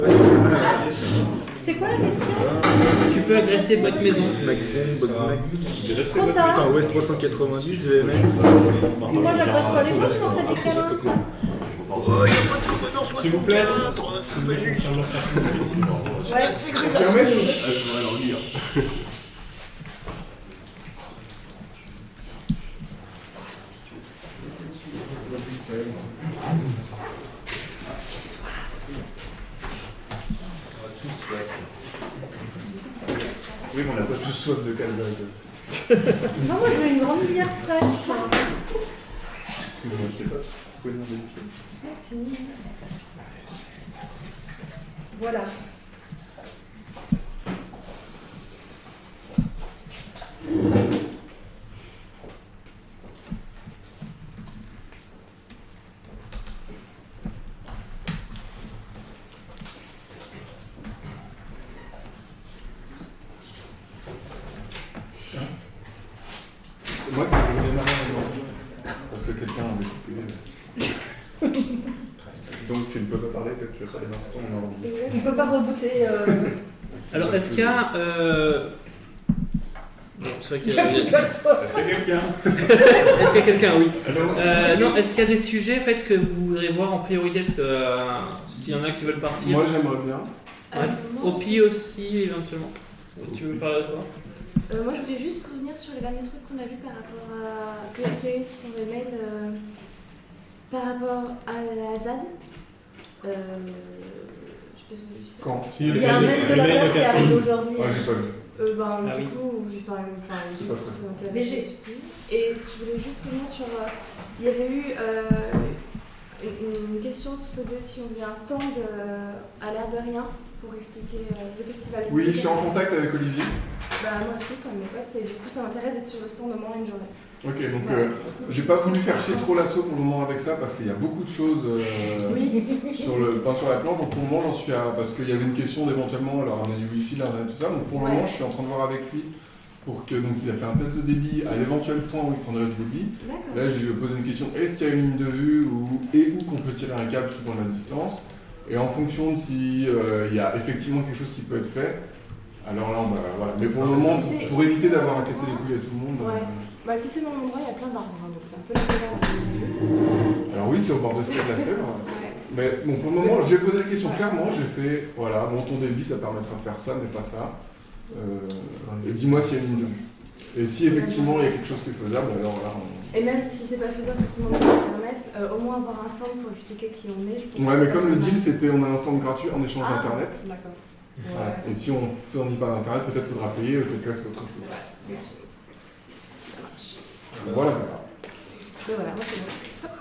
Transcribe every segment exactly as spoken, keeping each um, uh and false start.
C'est quoi la question? Tu peux agresser votre maison. Trop tard. Putain, Ouest trois cent quatre-vingt-dix, V M S. Moi j'agresse pas les gauches, j'en fais des câlins. Oh, y'a pas de commandant S'il vous plaît. soixante-quatre, ça va juste. C'est Ouais. la ségrégation. Oui, mais on n'a pas tous soif de calvaire. Non, moi je veux une grande bière fraîche. Excuse-moi, je sais pas. Vous pouvez nous vérifier. Voilà. Moi, c'est que je voulais démarrer avant. Parce que quelqu'un avait coupé. Donc, tu ne peux pas parler, peut-être que tu vas parler dans ton ordi. Tu peux pas rebooter. Euh... Alors, est-ce qu'il y a. Euh... Bon, c'est vrai qu'il y Il y a a. plus personne. Est-ce qu'il y a quelqu'un? Est-ce qu'il y a quelqu'un? Oui. Alors, Euh, non, est-ce qu'il y a des sujets en fait, que vous voudrez voir en priorité? Parce que euh, s'il y en a qui veulent partir. moi, j'aimerais bien. Ouais. moi, Au P I aussi, éventuellement. Tu veux parler de quoi? euh, moi, je voulais juste revenir sur les derniers trucs qu'on a vus par rapport à. qu'il y a eu sur les mails euh, par rapport à la Z A D. Euh, je sais pas si je sais. Quand? Il y a un mail de la Z A D qui arrive aujourd'hui. Ouais, j'ai pas vu. Euh, ben, Ah du oui. coup, j'ai enfin, enfin, C'est j'ai pas ça chouette. m'intéresse B G. aussi. Et je voulais juste revenir sur. euh, il y avait eu euh, une, une question se posait si on faisait un stand euh, à l'air de rien pour expliquer euh, le festival. Oui, je suis en contact avec Olivier. Bah, moi aussi, ça me pote et du coup, ça m'intéresse d'être sur le stand au moins une journée. Ok, donc euh, j'ai pas voulu faire chier trop l'assaut pour le moment avec ça parce qu'il y a beaucoup de choses euh, Oui. sur, le, enfin, sur la planche. Donc pour le moment, j'en suis à. Parce qu'il y avait une question d'éventuellement leur ramener du wifi, leur ramener tout ça. Donc pour le Ouais. moment, je suis en train de voir avec lui pour que. Donc il a fait un test de débit à l'éventuel point où il prendrait du débit. D'accord. Là, je lui ai posé une question, est-ce qu'il y a une ligne de vue ou, et où qu'on peut tirer un câble suivant la distance? Et en fonction de si euh, il y a effectivement quelque chose qui peut être fait, alors là, on va, voilà. Mais pour le moment, Si c'est- pour si éviter c'est d'avoir à un casser les endroit- couilles à tout le monde. Ouais. euh, Bah, si c'est mon endroit, il y a plein d'arbres, hein, donc c'est un peu le délire. Alors oui, c'est au bord de Ciel de la Sèvre. Ouais. Mais bon, pour le moment, j'ai posé la question Ouais. clairement, j'ai fait, voilà, mon ton débit, ça permettra de faire ça, mais pas ça. Euh, et dis-moi s'il y a une ligne de vue. Et si effectivement il y a quelque chose qui est faisable, alors là, on... Et même si c'est pas faisable forcément sur Internet, euh, au moins avoir un stand pour expliquer qui on est. Je pense Ouais, que mais c'est comme pas le mal. deal, c'était on a un stand gratuit en échange Ah, d'Internet. D'accord. Voilà. Ouais. Et si on fournit pas d'Internet, peut-être faudra payer, auquel cas c'est autre chose. Ouais, effectivement. Ça marche. Voilà. Et voilà, moi c'est bon.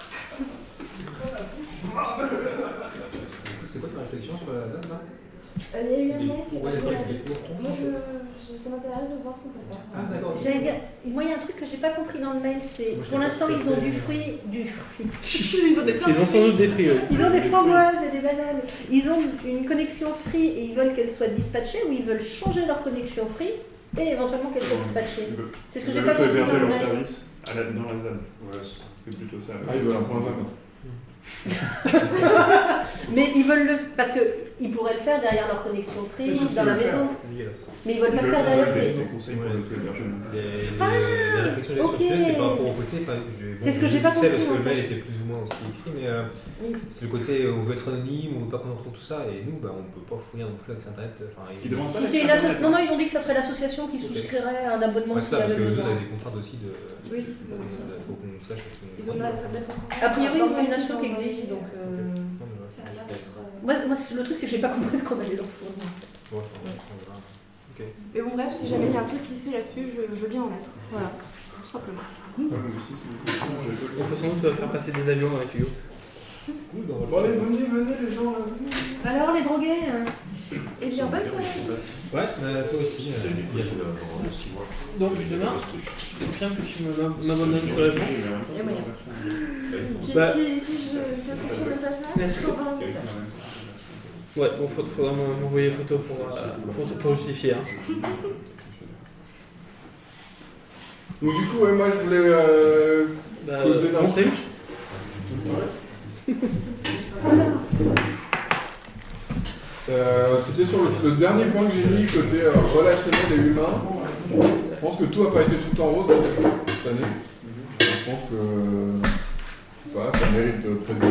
C'était quoi ta réflexion sur la Z A D là? Euh, Il y a eu un mail qui est Ouais, passé il y a là. des cours. Moi, je, je- ça m'intéresse de voir ce qu'on peut faire. Ah d'accord. J'allais dire, moi il y a un truc que j'ai pas compris dans le mail, c'est Moi, je pour l'ai l'instant pas ils ont fait. du fruit, du fruit. Ils ont des Ils ont sans doute des fruits, oui. Ils ont des framboises et des bananes. Ils ont une connexion free et ils veulent qu'elle soit dispatchée ou ils veulent changer leur connexion free et éventuellement qu'elle soit dispatchée. C'est ce que j'ai pas compris dans le leur mail. service à la, dans la Z A D. Ouais, c'est plutôt ça. Ah, ils veulent un point Z A D. Mais ils veulent le parce que ils pourraient le faire derrière leur connexion free dans la maison. Mais ils veulent pas le faire derrière free. Des conseils pour l'auto-hébergement. Les, les, les réflexions que j'ai ok. sur le sujet, c'est par rapport au côté. Enfin, je- bon, C'est ce que j'ai vite pas fait, compris, Parce que en le mail fait. était plus ou moins aussi écrit, mais euh, Oui. c'est le côté on veut être anonyme, on veut pas qu'on retrouve tout ça, et nous, bah, on peut pas fouiller non plus avec internet. Enfin, Ils demandent pas Si c'est une asso- non, non, ils ont dit que ça serait l'association qui Ok. souscrirait à un abonnement Ouais, s'il c'est ça, y parce avait que eux, besoin. ils avaient des contraintes aussi de. Oui. donc, Il faut qu'on sache. parce que- Ils ont l'air d'être. A priori, ils ont une asso qui Dans le existe, mail, donc. euh, euh, Non, mais ouais, Ça c'est a l'air peut-être- d'être. euh, Moi, moi, c'est- le truc, c'est que j'ai pas compris ce qu'on allait leur fournir. Ouais, enfin, on verra. Ok. Mais bon, bref, si jamais il y a un truc qui se fait là-dessus, je, je veux bien en être. Voilà, tout simplement. On peut sans doute faire passer des avions dans les tuyaux. Cool, bah, on va Bon, allez, le faire. venez, venez les gens là. Alors, les drogués hein. Et bien, bonne soirée. Ouais, bah, toi aussi. euh, Donc demain, je confirme que tu me- m'abandonnes sur l'avion. Il y a moyen. Si, Bah. si, si je te confirme le passage, Est-ce je que- t'envoie un message. Ouais, bon, faut, faudra m'envoyer les photos pour, euh, pour, pour justifier. Hein. Donc du coup, ouais, moi je voulais euh, Bah, causer d'un montrer. truc. Euh, C'était sur le, le dernier point que j'ai mis, côté euh, relationnel et humain. Je pense que tout n'a pas été tout en rose cette année. Je pense que voilà, ça mérite de près de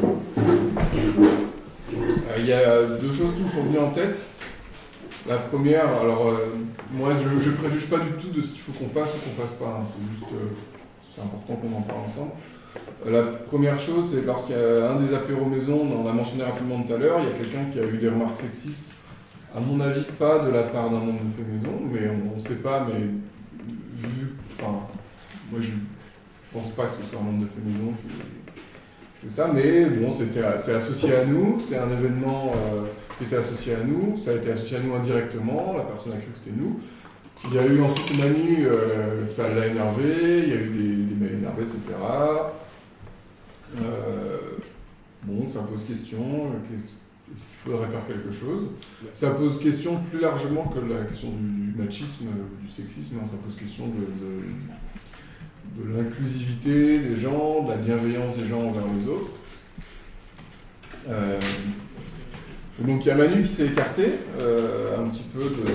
Il y a deux choses qui me sont venues en tête. La première, alors euh, moi je ne préjuge pas du tout de ce qu'il faut qu'on fasse ou qu'on fasse pas, hein. C'est juste euh, c'est important qu'on en parle ensemble. Euh, la première chose, c'est parce qu'il y a un des apéros maison, on a mentionné rapidement tout à l'heure, il y a quelqu'un qui a eu des remarques sexistes, à mon avis pas de la part d'un membre de fait maison, mais on ne sait pas, mais vu, enfin, moi je pense pas que ce soit un membre de fait maison qui fait ça, mais bon, c'était, c'est associé à nous, c'est un événement euh, qui était associé à nous, ça a été associé à nous indirectement, la personne a cru que c'était nous. Il y a eu ensuite Manu, euh, ça l'a énervé, il y a eu des, des mails énervés, et cetera. Euh, bon, ça pose question, est-ce qu'il faudrait faire quelque chose? Ça pose question plus largement que la question du, du machisme, du sexisme, hein, ça pose question de, de, de l'inclusivité des gens, de la bienveillance des gens envers les autres. Euh, donc il y a Manu qui s'est écarté euh, un petit peu de,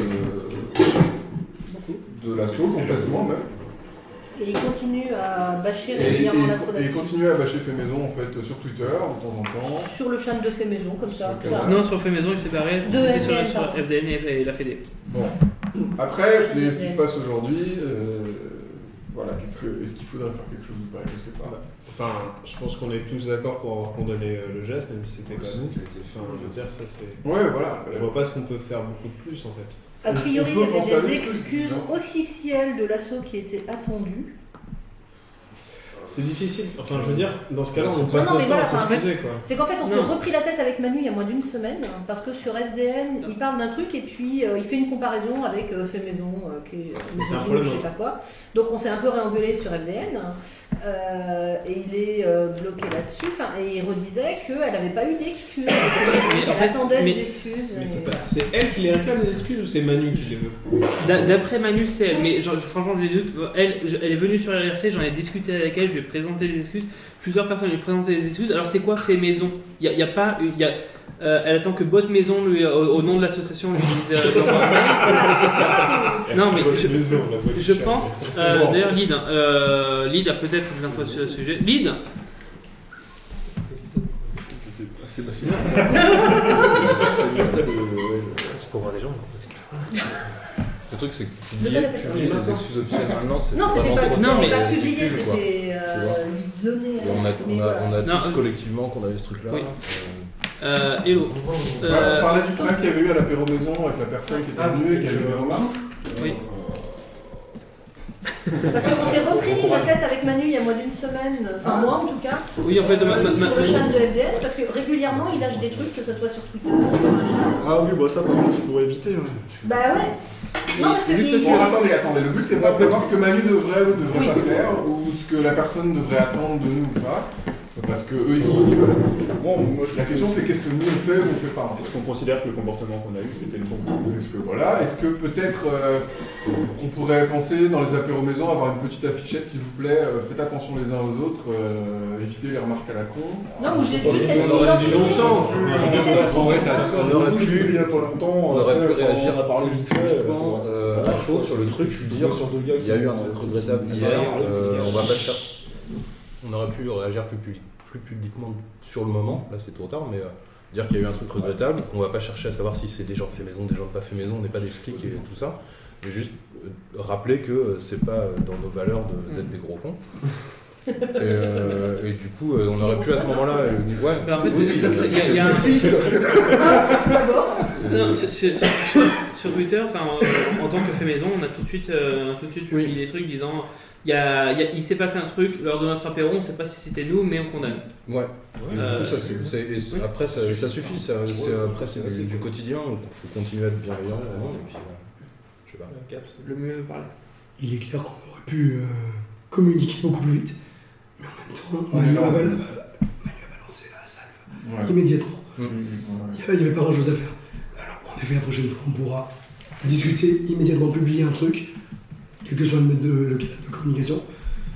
de l'assaut, complètement même. Et il continue à bâcher Et, régulièrement et, l'assaut et il là-dessus. continue à bâcher Fait Maison en fait sur Twitter de temps en temps. Sur le channel de Fait Maison, comme ça. Sur ça. Non, sur Fait Maison, il s'est séparé. De C'était F D N, sur, sur pardon. F D N et, et la Fédé. Bon. Après, c'est ce qui se passe aujourd'hui. Euh, voilà, qu'est-ce que, est-ce qu'il faudrait faire quelque chose ou pas? Je sais pas. Enfin, je pense qu'on est tous d'accord pour avoir condamné euh, le geste, même si c'était pas nous. Enfin, je veux dire, ça c'est. Ouais, voilà. Je vois pas ce qu'on peut faire beaucoup de plus en fait. A priori, On il peut y penser à avait des des trucs, excuses non officielles de l'assaut qui étaient attendues. C'est difficile. Enfin, je veux dire, dans ce cas-là, on Non, passe non, mais notre temps voilà, à s'excuser quoi. C'est qu'en fait, on s'est Non. repris la tête avec Manu il y a moins d'une semaine, hein, parce que sur F D N, il parle d'un truc et puis euh, il fait une comparaison avec euh, Fait Maison, euh, qui est Mais c'est un misogyne, problème, je sais pas quoi. Donc on s'est un peu réengueulé sur F D N, euh, et il est euh, bloqué là-dessus, enfin, et il redisait qu'elle n'avait pas eu d'excuses, qu'elle en fait, attendait mais des excuses. Mais c'est et- pas- c'est elle qui les réclame les excuses ou c'est Manu qui les veut? D'a- D'après Manu, c'est elle, mais genre, franchement, j'ai des doutes. Elle, je- elle est venue sur R R C, j'en ai discuté avec elle, je lui ai présenté des excuses. Plusieurs personnes lui ont présenté des excuses. Alors, c'est quoi Fait Maison? Il n'y a, y a pas. Y a, euh, elle attend que Bot Maison, lui, au, au nom de l'association, lui dise. Euh, non, non, mais je, je pense. Euh, D'ailleurs, Lyd, hein, euh, Lyd a peut-être des infos sur le sujet. Lyd, C'est pas si mal. C'est pour voir les gens. Le truc, c'est que publier, publier les excuses officielles maintenant, c'est Non, c'était vraiment pas, trop non, c'était mais- pas ridicule, publié, quoi. c'était Tu euh, vois. lui donner. Et on a, mais on a, voilà. on a Non, tous euh, collectivement qu'on avait ce truc-là. oui. Euh, euh, hello. Ouais, on Euh, parlait du problème qu'il y avait eu à l'apéro maison avec la personne qui était Ah, venue et qui avait eu des remarques. Oui. Parce qu'on s'est repris la tête avec Manu il y a moins d'une semaine, enfin moi en tout cas, Oui, en fait, ma, euh, ma- sur ma- le channel de F D N, parce que régulièrement il lâche des trucs, que ce soit sur Twitter, sur machin. Ah oui, bah ça par contre, tu pourrais éviter. hein. Bah ouais. Non, parce que vu que il- Bon, attendez, attendez, le but c'est pas de savoir ce que Manu devrait ou devrait Oui. pas faire, ou ce que la personne devrait attendre de nous ou pas, parce que eux ils font ce qu'ils veulent. Bon, moi je La question c'est qu'est-ce que nous on fait ou on fait pas en fait. Est-ce qu'on considère que le comportement qu'on a eu était le bon? Est-ce que voilà, est-ce que peut-être euh, on pourrait penser dans les apéros maison avoir une petite affichette s'il vous plaît, euh, faites attention les uns aux autres, euh, évitez les remarques à la con. Non, ou j'ai Bon, juste ça été aurait du bon identifié. sens. On va dire ça. En vrai, ça On aurait pu, il y a pas longtemps, on aurait pu euh, réagir on a parlé vite fait. publiquement, euh, à chaud sur le truc, dire sur deux gars il y a eu un truc regrettable hier, euh, on va pas le faire. On aurait pu réagir plus, public- plus publiquement sur le moment, là c'est trop tard, mais euh, dire qu'il y a eu un truc regrettable, qu'on va pas chercher à savoir si c'est des gens de fait maison, des gens de pas fait maison, on n'est pas des flics et tout ça, mais juste euh, rappeler que euh, c'est pas euh, dans nos valeurs de- d'être des gros cons. Et, euh, et du coup, euh, on aurait pu à ce moment-là. euh, ouais. bah, en fait, Oui, ça, c'est- c'est- il y a- il y a un- c'est- Ça, c'est- c'est- sur, sur- sur Twitter, enfin, en, en tant que fait maison, on a tout de suite, euh, tout de suite publié des trucs disant il, y a, il, y a- il s'est passé un truc lors de notre apéro, on ne sait pas si c'était nous, mais on condamne. Ouais. Et du Euh, coup, ça, c'est- c'est- et c'est- après, ça, ça suffit. Ça, c'est- après, c'est du, du quotidien. Donc, il faut continuer à être bienveillant. Vraiment, et puis, euh, je sais pas. Le mieux parler. Il est clair qu'on aurait pu euh, communiquer beaucoup plus vite, mais en même temps, On est Manu là. a, bal- Manu a balancé la salve Ouais. immédiatement. Mm. Ouais. Il n'y avait pas grand chose à faire. Alors, en effet, la prochaine fois, on pourra discuter, immédiatement publier un truc, quel que soit le, mode de, le canal de communication.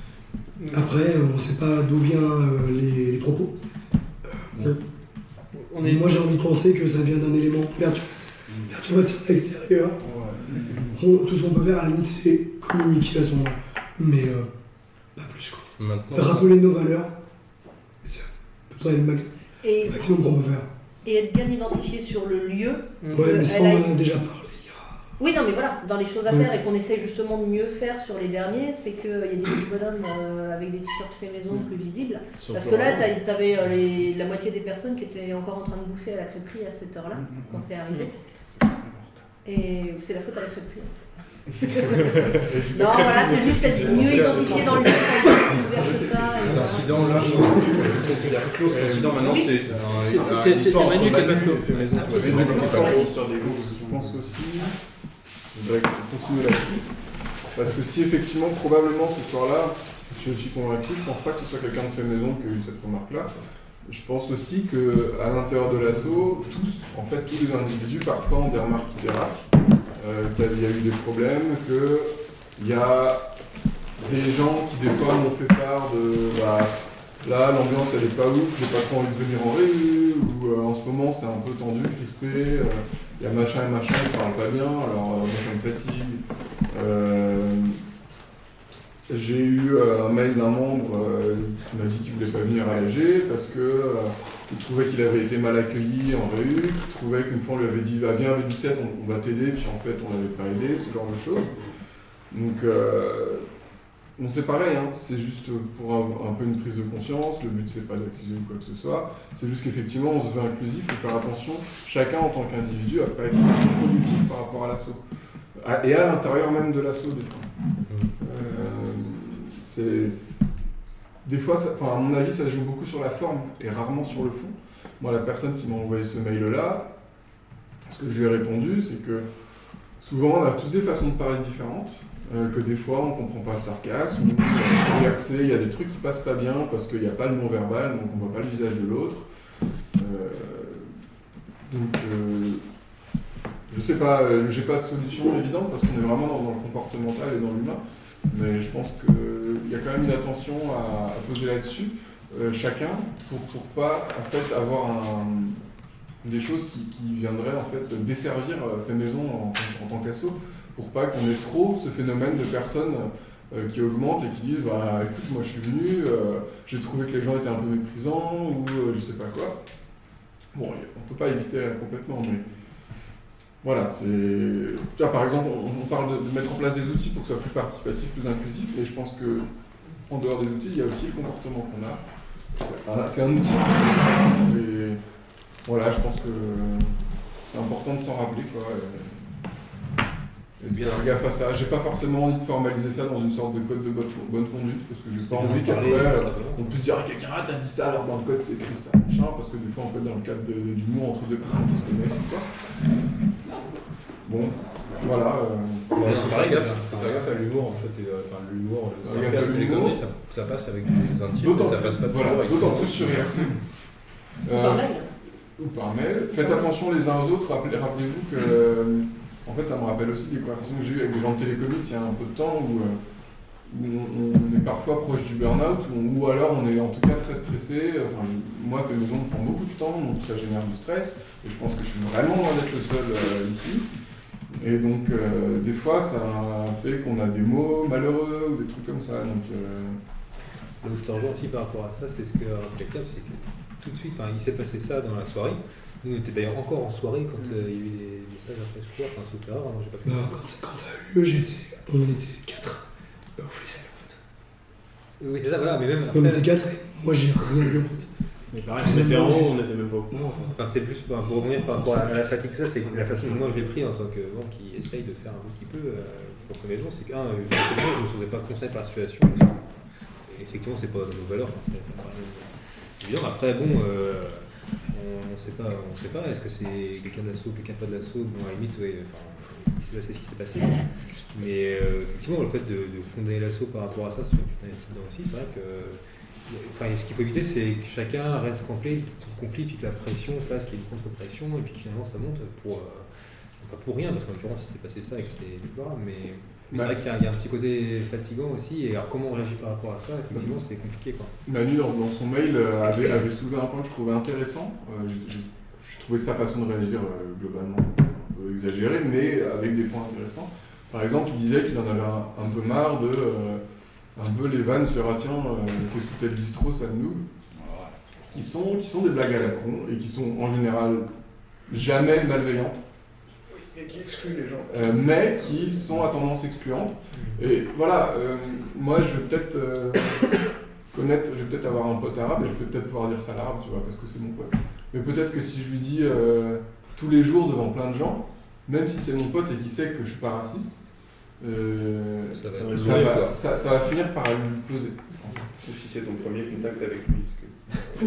Après, euh, on ne sait pas d'où viennent euh, les, les propos. Euh, bon, on est... Moi j'ai envie de penser que ça vient d'un élément perturbateur, perturbateur extérieur. On, tout ce qu'on peut faire à la limite c'est communiquer à ce moment-là, mais euh, pas plus quoi. Maintenant, rappeler nos valeurs, c'est à peu près le maximum, Et, le maximum qu'on peut faire. et être bien identifié sur le lieu. Ouais, mais ça on en a déjà parlé. Oui, non, mais voilà, dans les choses à Oui. faire et qu'on essaye justement de mieux faire sur les derniers, c'est qu'il y a des petits bonhommes euh, avec des t-shirts faits maison plus visibles. Parce que là, t'as- t'avais euh, les- la moitié des personnes qui étaient encore en train de bouffer à la crêperie à cette heure-là, quand c'est arrivé. Et c'est la faute à la crêperie. Non, voilà, c'est juste être mieux identifié dans le lieu, quand c'est ouvert que ça. et cet voilà. incident-là, je considère clos. Cet incident maintenant, Oui. c'est C'est- un- c'est- une c'est histoire Manu entre qui est pas Manu clos. et fait maison. Ah, tu vois, c'est c'est Manu Manu qui est pas Je clos. pense- je pense aussi, je voudrais continuer là-dessus, parce que si effectivement, probablement ce soir-là, je suis aussi convaincu, je pense pas que ce soit quelqu'un de fait maison qui a eu cette remarque-là. Je pense aussi qu'à l'intérieur de l'asso, tous, en fait, tous les individus parfois ont des remarques qui dérapent, euh, qu'il y a eu des problèmes, qu'il y a des gens qui des fois m'ont fait part de bah, là l'ambiance elle est pas ouf, j'ai pas trop envie de venir en réu, ou euh, en ce moment c'est un peu tendu, crispé, il y a machin et machin, ils se parlent pas bien, alors euh, moi ça me fatigue. Euh, J'ai eu euh, un mail d'un membre euh, qui m'a dit qu'il voulait pas venir à l'A G parce que euh, il trouvait qu'il avait été mal accueilli en réu, qu'il trouvait qu'une fois on lui avait dit va bien à V dix-sept, on, on va t'aider, puis en fait on l'avait pas aidé, ce genre de choses. Donc euh, bon, c'est pareil, hein, c'est juste pour un, un peu une prise de conscience, le but c'est pas d'accuser ou quoi que ce soit, c'est juste qu'effectivement on se veut inclusif, il faut faire attention, chacun en tant qu'individu à pas être productif par rapport à l'assaut. À- Et à l'intérieur même de l'assaut des fois. Euh, c'est, c'est- Des fois, ça, enfin, à mon avis, ça se joue beaucoup sur la forme et rarement sur le fond. Moi, la personne qui m'a envoyé ce mail-là, ce que je lui ai répondu, c'est que souvent on a tous des façons de parler différentes, euh, que des fois on comprend pas le sarcasme, ou euh, sur l'I R C il y a des trucs qui passent pas bien parce qu'il n'y a pas le non-verbal, donc on voit pas le visage de l'autre. Euh, donc, euh, je sais pas, euh, j'ai pas de solution évidente parce qu'on est vraiment dans, dans le comportemental et dans l'humain, mais je pense qu'il y a quand même une attention à, à poser là-dessus, euh, chacun, pour, pour pas en fait avoir un, des choses qui, qui viendraient en fait desservir euh, fait maison en, en tant qu'asso, pour pas qu'on ait trop ce phénomène de personnes euh, qui augmentent et qui disent bah écoute moi je suis venu, euh, j'ai trouvé que les gens étaient un peu méprisants ou euh, je sais pas quoi. Bon, on peut pas éviter euh, complètement, mais voilà, c'est. Tu vois, par exemple, on, on parle de, de mettre en place des outils pour que ce soit plus participatif, plus inclusif, mais je pense que en dehors des outils, il y a aussi le comportement qu'on a. C'est un, c'est un outil. Et voilà, je pense que c'est important de s'en rappeler, quoi. Et, et de faire gaffe à ça. J'ai pas forcément envie de formaliser ça dans une sorte de code de bonne, bonne conduite, parce que j'ai pas envie qu'après euh, on puisse dire ah, quelqu'un ah, t'as dit ça alors dans le code c'est écrit ça, machin, parce que des fois on peut être dans le cadre de, du mot entre deux personnes qui se connaissent ou quoi. Bon, voilà. Euh... Ouais, faut faire gaffe, faut faire gaffe à l'humour en fait, et, euh, enfin l'humour, le Faire gaffe à sarcasme et les l'humour. conneries, ça, ça passe avec des intimes, mais D'autant ça passe pas toujours voilà, avec d'autant des- plus sur I R C. Ou par mail. Ou par mail. Faites attention les uns aux autres, rappelez- rappelez-vous que euh, en fait ça me rappelle aussi des conversations que j'ai eues avec des gens de télécomics il y a un peu de temps où, euh, où on, on est parfois proche du burn-out ou, ou alors on est en tout cas très stressé. Enfin, je- moi fait maison prend beaucoup de temps, donc ça génère du stress et je pense que je suis vraiment loin d'être le seul euh, ici. Et donc, euh, des fois, ça fait qu'on a des mots malheureux ou des trucs comme ça. Donc, euh... Là où je te rejoins aussi par rapport à ça, c'est ce que Captain, c'est que tout de suite, il s'est passé ça dans la soirée. Nous, on était d'ailleurs encore en soirée quand euh, il y a eu des messages après secours, enfin, sauf erreur, hein, j'ai pas pu. Bah, quand, ça, quand ça a eu lieu, j'étais, on était quatre euh, au Flessel en fait. Oui, c'est ça, voilà, mais même après. On était quatre et moi j'ai rien vu en fait. Mais pareil, Je sais on était même en pas haut, où on était même pas au courant. Non, Enfin, c'était plus pour, pour revenir par rapport à la fatigue, ça, c'est la façon dont moi je l'ai pris en tant que bon, qui essaye de faire un peu ce qu'il peut euh, pour sa maison, c'est qu'un, euh, je ne me sentais pas concerné par la situation. Parce que, et effectivement, c'est pas dans nos valeurs, enfin, c'est pas évident. Après, bon, euh, on ne sait pas, on sait pas, est-ce que c'est quelqu'un d'assaut, quelqu'un pas d'assaut, bon, à la limite, ouais, enfin, il s'est passé ce qui s'est passé. Mais euh, effectivement, le fait de, de condamner l'assaut par rapport à ça, c'est tu t'investis dedans aussi, c'est vrai que. Enfin, ce qu'il faut éviter, c'est que chacun reste complet son conflit, puis que la pression fasse qu'il y ait une contre-pression, et puis que finalement ça monte pour. Euh, pas pour rien, parce qu'en l'occurrence, c'est passé ça avec ces déplorable, mais, mais c'est vrai qu'il y a, il y a un petit côté fatigant aussi, et alors comment on réagit par rapport à ça, effectivement, c'est compliqué, quoi. Manu, dans, dans son mail, euh, avait, avait soulevé un point que je trouvais intéressant. Euh, j'ai- j'ai je trouvais sa façon de réagir euh, globalement un peu exagérée, mais avec des points intéressants. Par exemple, il disait qu'il en avait un, un peu marre de euh, un peu les vannes sur ah tiens, euh, t'es sous tel distro, ça nous, qui sont, qui sont des blagues à la con et qui sont en général jamais malveillantes. Et qui exclut les gens. Euh, mais qui sont à tendance excluante. Et voilà, euh, moi je vais peut-être euh, connaître, je vais peut-être avoir un pote arabe et je vais peut-être pouvoir dire ça à l'arabe, tu vois, parce que c'est mon pote. Mais peut-être que si je lui dis euh, tous les jours devant plein de gens, même si c'est mon pote et qu'il sait que je suis pas raciste, euh, ça, va, ça, ça, va, ça, ça va finir par lui poser. Ou si c'est ton premier contact avec lui. Oui,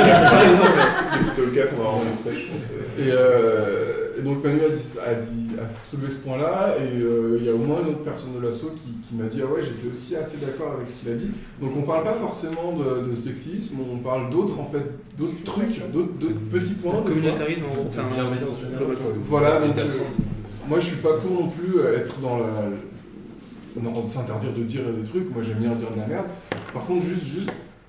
c'est plutôt le cas qu'on va rencontrer, je pense. Et, euh, et donc Manu a, dit, a, dit, a soulevé ce point-là, et euh, il y a au moins une autre personne de l'asso qui, qui m'a dit ah ouais, j'étais aussi assez d'accord avec ce qu'il a dit. Donc on parle pas forcément de, de sexisme, on parle d'autres en fait, d'autres trucs, d'autres, d'autres petits points. Communautarisme en gros, enfin bienveillance générale. Voilà, donc euh, moi je suis pas pour non plus être dans la. Non, s'interdire de dire des trucs, moi j'aime bien dire de la merde. Par contre, juste, juste,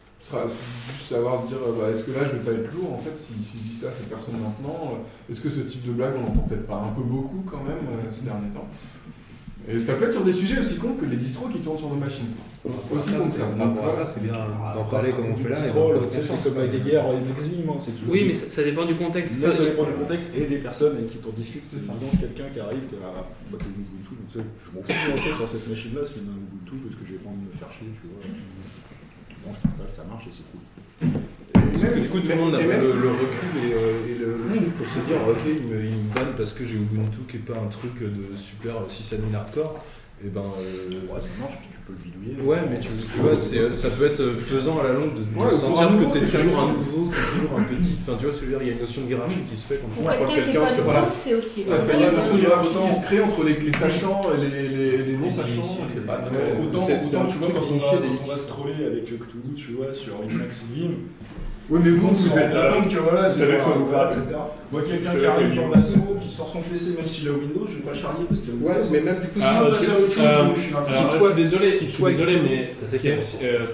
juste savoir se dire, bah, est-ce que là je vais pas être lourd en fait si, si je dis ça à cette personne maintenant, est-ce que ce type de blague on entend peut-être pas un peu beaucoup quand même euh, ces derniers temps. Et ça peut être sur des sujets aussi cons que les distros qui tournent sur nos machines. Aussi ça, con que ça. Donc, ça, c'est bien d'en parler comme on fait là. C'est comme avec les guerres M X V, c'est toujours. Oui, mais ça, ça dépend du contexte. Là, ça dépend du contexte et des personnes avec qui tu en discutes. C'est par exemple quelqu'un qui arrive, qui a bah, une Ubuntu, donc je m'en fous sur cette machine-là, c'est une Ubuntu parce que j'ai pas envie de me faire chier, tu vois. Bon, je t'installe, ça marche et c'est cool. Parce que du coup, tout le monde n'a pas le, le recul et, euh, et le, le truc pour se dire ok, il me, il me vanne parce que j'ai Ubuntu qui est pas un truc de super sysadmin hardcore. Et ben euh... ouais, ça marche, tu peux le bidouiller. Ouais, mais tu, tu vois, c'est, ça peut être pesant à la longue de, de ouais, sentir que t'es toujours un nouveau, que t'es toujours un petit. Enfin, tu vois, il y a une notion de hiérarchie qui se fait quand tu vois quelqu'un sur voilà. C'est aussi. Il y a une notion de hiérarchie qui se crée entre les, les sachants et les, les, les non-sachants. C'est pas très. Autant, autant tu vois, quand on va, on va se troller avec le Cthulhu, tu vois, sur Emacs ou Vim. Oui, mais vous, vous êtes là, que voilà, c'est avec quoi vous parlez, et cetera. Moi, quelqu'un qui arrive dans l'assaut, qui sort son P C, même s'il a Windows, je vais pas le charrier parce qu'il a Windows. Ouais, mais même du coup, ah, si euh, si euh, toi, désolé, je suis désolé, mais ça c'est clair.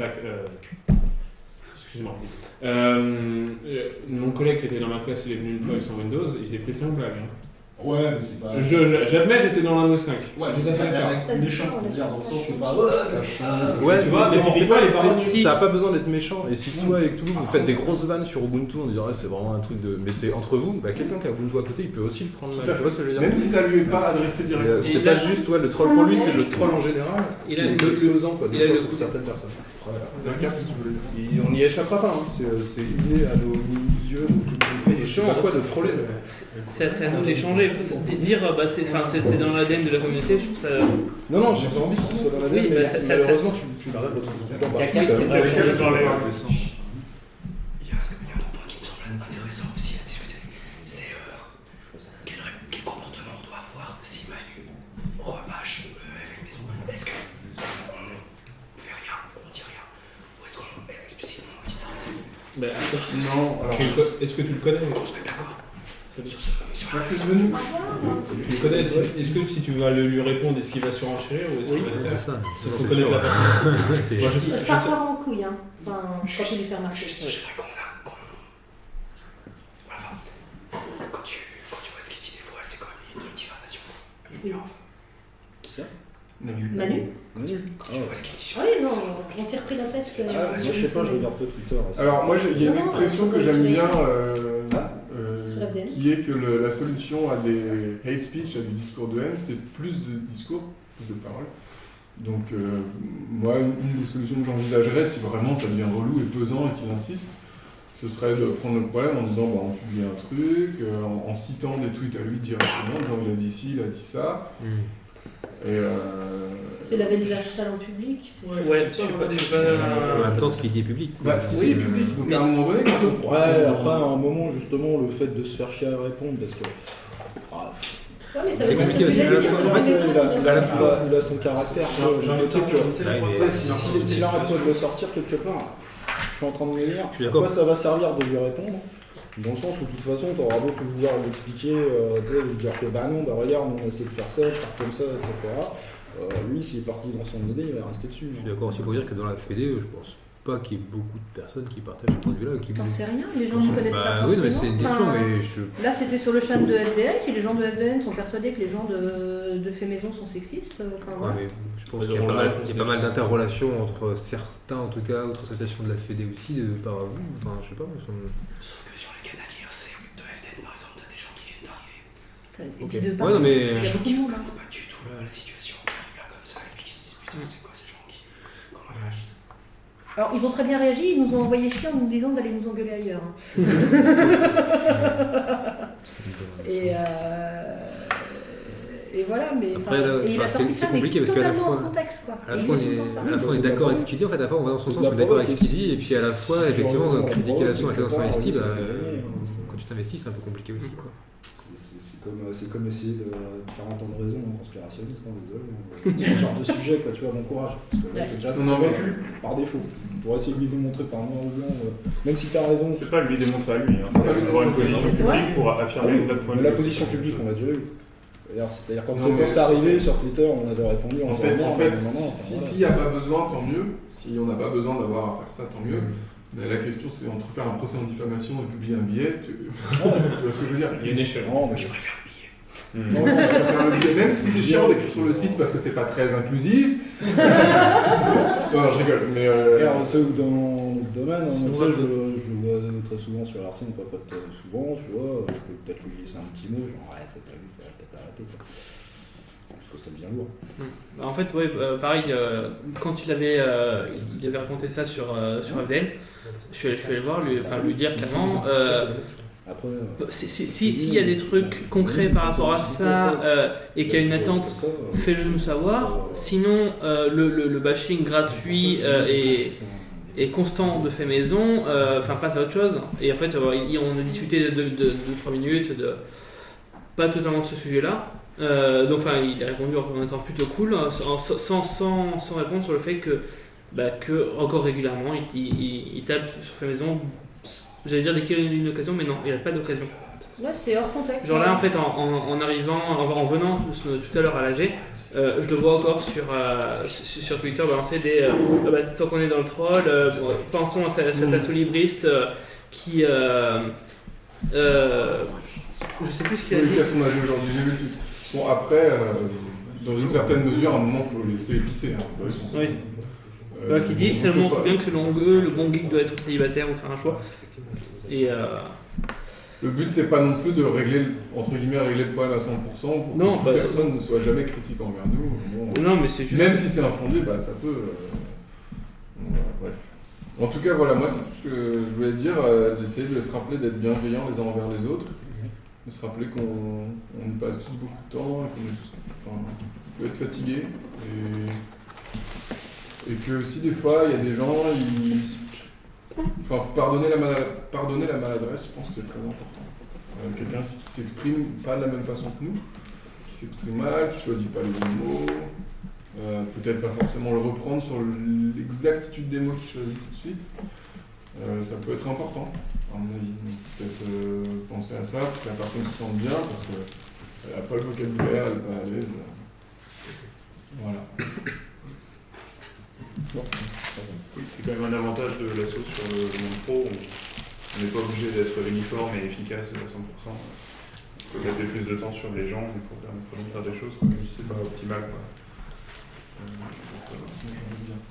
Excusez-moi. Euh, mon collègue qui était dans ma classe, il est venu une fois avec son Windows, il s'est pris cinq blagues. Ouais, mais c'est pas. Je, je, j'admets, j'étais dans l'un des cinq. Ouais, mais c'est pas méchant pour dire, dans le sens, c'est pas. Ouais, tu vois, c'est typiquement, ça a pas besoin d'être méchant. Et si toi, avec Toulouse, vous faites des grosses vannes sur Ubuntu, on dirait c'est vraiment un truc de. Mais c'est entre vous, bah quelqu'un qui a Ubuntu à côté, il peut aussi le prendre mal. Tu vois ce que je veux dire? Même si ça lui est pas adressé directement. C'est pas juste, ouais, le troll pour lui, c'est le troll en général. Il a le pesant, quoi, pour certaines personnes. On n'y échappera pas, hein. c'est, c'est inné à nos milieux, nos communautés. C'est pas quoi de troller. C'est assez à nous de les changer. Dire, bah, c'est, c'est, c'est dans l'A D N de la communauté, je trouve ça. Non, non, j'ai pas envie que ce soit dans l'A D N, oui, mais, bah, ça, mais malheureusement, ça, tu, tu l'arrêtes l'autre jour. Il y a un point qui me semble intéressant aussi à discuter. C'est euh, quel, quel comportement on doit avoir si Manu rebâche euh, avec maison. Est-ce que Bah, non, alors tu, est-ce que tu le connais? Faut qu'on se mette d'accord. Merci Svenu. Tu le connais? Est-ce que si tu vas lui répondre, est-ce qu'il va surenchérir ou est-ce qu'il va se taire? Il faut connaître la personne. Ça part en couille, hein. Enfin, je peux lui faire marcher. Juste, j'aimerais qu'on a. Voilà. Quand tu, quand tu vois ce qu'il dit des fois, c'est quand même une diffamation. Junior. Qui ça? Manu. Manu. Quand tu vois ce qu'il dit. Oui, non, on s'est repris la tête que. Ah, moi, je sais pas, je regarde peu Twitter. Alors, moi, il y a une expression que j'aime bien, euh, euh, qui est que le, la solution à des hate speech, à des discours de haine, c'est plus de discours, plus de paroles. Donc, euh, moi, une, une des solutions que j'envisagerais, si vraiment ça devient relou et pesant et qu'il insiste, ce serait de prendre le problème en disant bah, on publie un truc, euh, en, en citant des tweets à lui directement, en disant il a dit ci, il a dit ça. Mm. Et euh... C'est laver le visage sale en public. C'est... Ouais, je suis pas. Je suis pas... En même temps, ce qui dit est public. Bah, ce qui dit est public, donc à un moment donné, quand on... Ouais, après, à un moment, justement, le fait de se faire chier à répondre, parce que. Ah, ouais, mais ça c'est compliqué parce que en fait, il a, il a son caractère. S'il arrête pas de le sortir quelque part, je suis en train de me dire pourquoi ça va servir de lui répondre. Dans le sens où de toute façon, tu auras beau tout vouloir lui expliquer, euh, tu sais, lui dire que bah non, bah regarde, on a essayé de faire ça, de faire comme ça, et cetera. Euh, lui, s'il est parti dans son idée, il va rester dessus. Je suis d'accord aussi pour dire que dans la Fédé, je pense pas qu'il y ait beaucoup de personnes qui partagent ce point de vue-là. Qui T'en sais rien, les gens ne connaissent bah, pas oui, forcément. mais c'est une question, enfin, mais je... Là, c'était sur le chat de F D N. Si les gens de F D N sont persuadés que les gens de, de fait maison sont sexistes, enfin, ouais, voilà. mais je pense qu'il y a pas mal, il y a pas mal d'interrelations entre certains, en tout cas, autres associations de la Fédé aussi, de par vous. Enfin, je sais pas. Ça me... Sauf que sur les canaux I R C de F D N, par exemple, t'as des gens qui viennent d'arriver. Et okay. de ouais, non, mais... Des gens qui ne connaissent pas du tout la, la situation, qui arrivent là comme ça et puis ils se disent putain, c'est quoi ces gens qui. Comment ils réagissent? Alors, ils ont très bien réagi, ils nous ont envoyé chier en nous disant d'aller nous engueuler ailleurs. et, euh, et voilà, mais après, là, et il a sorti ça, mais totalement hors contexte, quoi. À la fois, on est, on est d'accord avec ce qu'il dit, en fait, à la fois, on va dans son sens, on est d'accord avec ce qu'il dit, et puis à la fois, effectivement, critiquer la façon à laquelle on s'investit, bah, quand tu t'investis, c'est un peu compliqué aussi, quoi. Comme, c'est comme essayer de faire entendre raison aux conspirationnistes, hein, désolé. Ce genre de sujet, quoi, tu vois, bon courage. Parce que là, t'es déjà convaincu par défaut. Pour essayer de lui démontrer par noir ou blanc, euh, même si t'as raison. C'est pas lui démontrer à lui, hein. C'est pas lui d'avoir une position publique ouais. pour affirmer ah, oui, notre point de vue. Mais la position publique, on l'a déjà eu. C'est-à-dire quand, non, quand c'est arrivé sur Twitter, on avait répondu en, en fait, en fait, s'il si, n'y a pas besoin, tant mieux. Si on n'a pas besoin d'avoir à faire ça, tant mieux. Mais la question, c'est entre faire un procès en diffamation et publier un billet. Tu, tu vois ce que je veux dire? Il y a une échelle. Non, mais je préfère le billet. Mmh. Non, si je préfère le billet, même si c'est chiant d'écrire sur le site parce que c'est pas très inclusif. Non, je rigole, mais. Euh... Alors, c'est où dans le domaine, hein, ça, je, je le vois très souvent sur l'article, on peut pas très souvent, tu vois. Je peux peut-être lui laisser un petit mot, genre arrête, t'as vu, faut peut-être arrêter. Quoi. Parce que ça devient lourd. Mmh. En fait, ouais, euh, pareil, euh, quand il avait, euh, il avait raconté ça sur, euh, sur F D N, je suis, je suis allé voir, lui, enfin, lui dire clairement. Euh, Après, euh, si s'il si, si y a des trucs concrets par rapport à ça euh, et qu'il y a une attente, fais-le nous savoir. Sinon, euh, le, le, le bashing gratuit euh, et, et constant de fait maison, enfin euh, passe à autre chose. Et en fait, euh, on a discuté de deux trois minutes, de pas totalement de ce sujet-là. Euh, donc, enfin, il a répondu en étant plutôt cool, sans, sans, sans, sans répondre sur le fait que, bah, que encore régulièrement, il, il, il tape sur fait maison. J'allais dire dès qu'il y a une occasion, mais non, il n'y a pas d'occasion. Ouais, c'est hors contexte. Genre là, en fait, en, en, en arrivant, en, en venant tout à l'heure à l'A G, euh, je le vois encore sur, euh, sur, sur Twitter balancer des euh, ah bah, tant qu'on est dans le troll, euh, bon, pensons à cet mmh. assaut libriste euh, qui. Euh, euh, je sais plus ce qu'il a dit. aujourd'hui. Bon, après, euh, dans une certaine mesure, à un moment, il faut laisser épicer. Hein, oui. Euh, ouais, qui dit ça montre bien que selon eux, le bon geek doit être célibataire ou faire un choix. Et euh... le but, c'est pas non plus de régler, entre guillemets, régler le problème à cent pour cent pour non, que bah, personne ne soit jamais critique envers nous. Bon, non, mais c'est juste... Même si c'est infondé, bah, ça peut. Euh... Voilà, bref. En tout cas, voilà, moi, c'est tout ce que je voulais dire, euh, d'essayer de se rappeler d'être bienveillants les uns envers les autres, de se rappeler qu'on on passe tous beaucoup de temps, et qu'on est tous, enfin, on peut être fatigué. Et... Et que aussi des fois il y a des gens, ils... enfin, faut pardonner la, mal... pardonner la maladresse, je pense que c'est très important. Euh, quelqu'un qui s'exprime pas de la même façon que nous, qui s'exprime mal, qui choisit pas les bons mots, euh, peut-être pas forcément le reprendre sur l'exactitude des mots qu'il choisit tout de suite, euh, ça peut être important, à mon avis. Peut-être euh, penser à ça pour que la personne se sente bien, parce qu'elle n'a pas le vocabulaire, elle n'est pas à l'aise. Voilà. Bon. Oui, c'est quand même un avantage de l'assaut sur le monde pro. On n'est pas obligé d'être uniforme et efficace à cent pour cent. Il faut passer plus de temps sur les gens, il faut permettre aux gens de faire des choses, même si c'est pas optimal. Quoi. Euh, donc, euh, bien.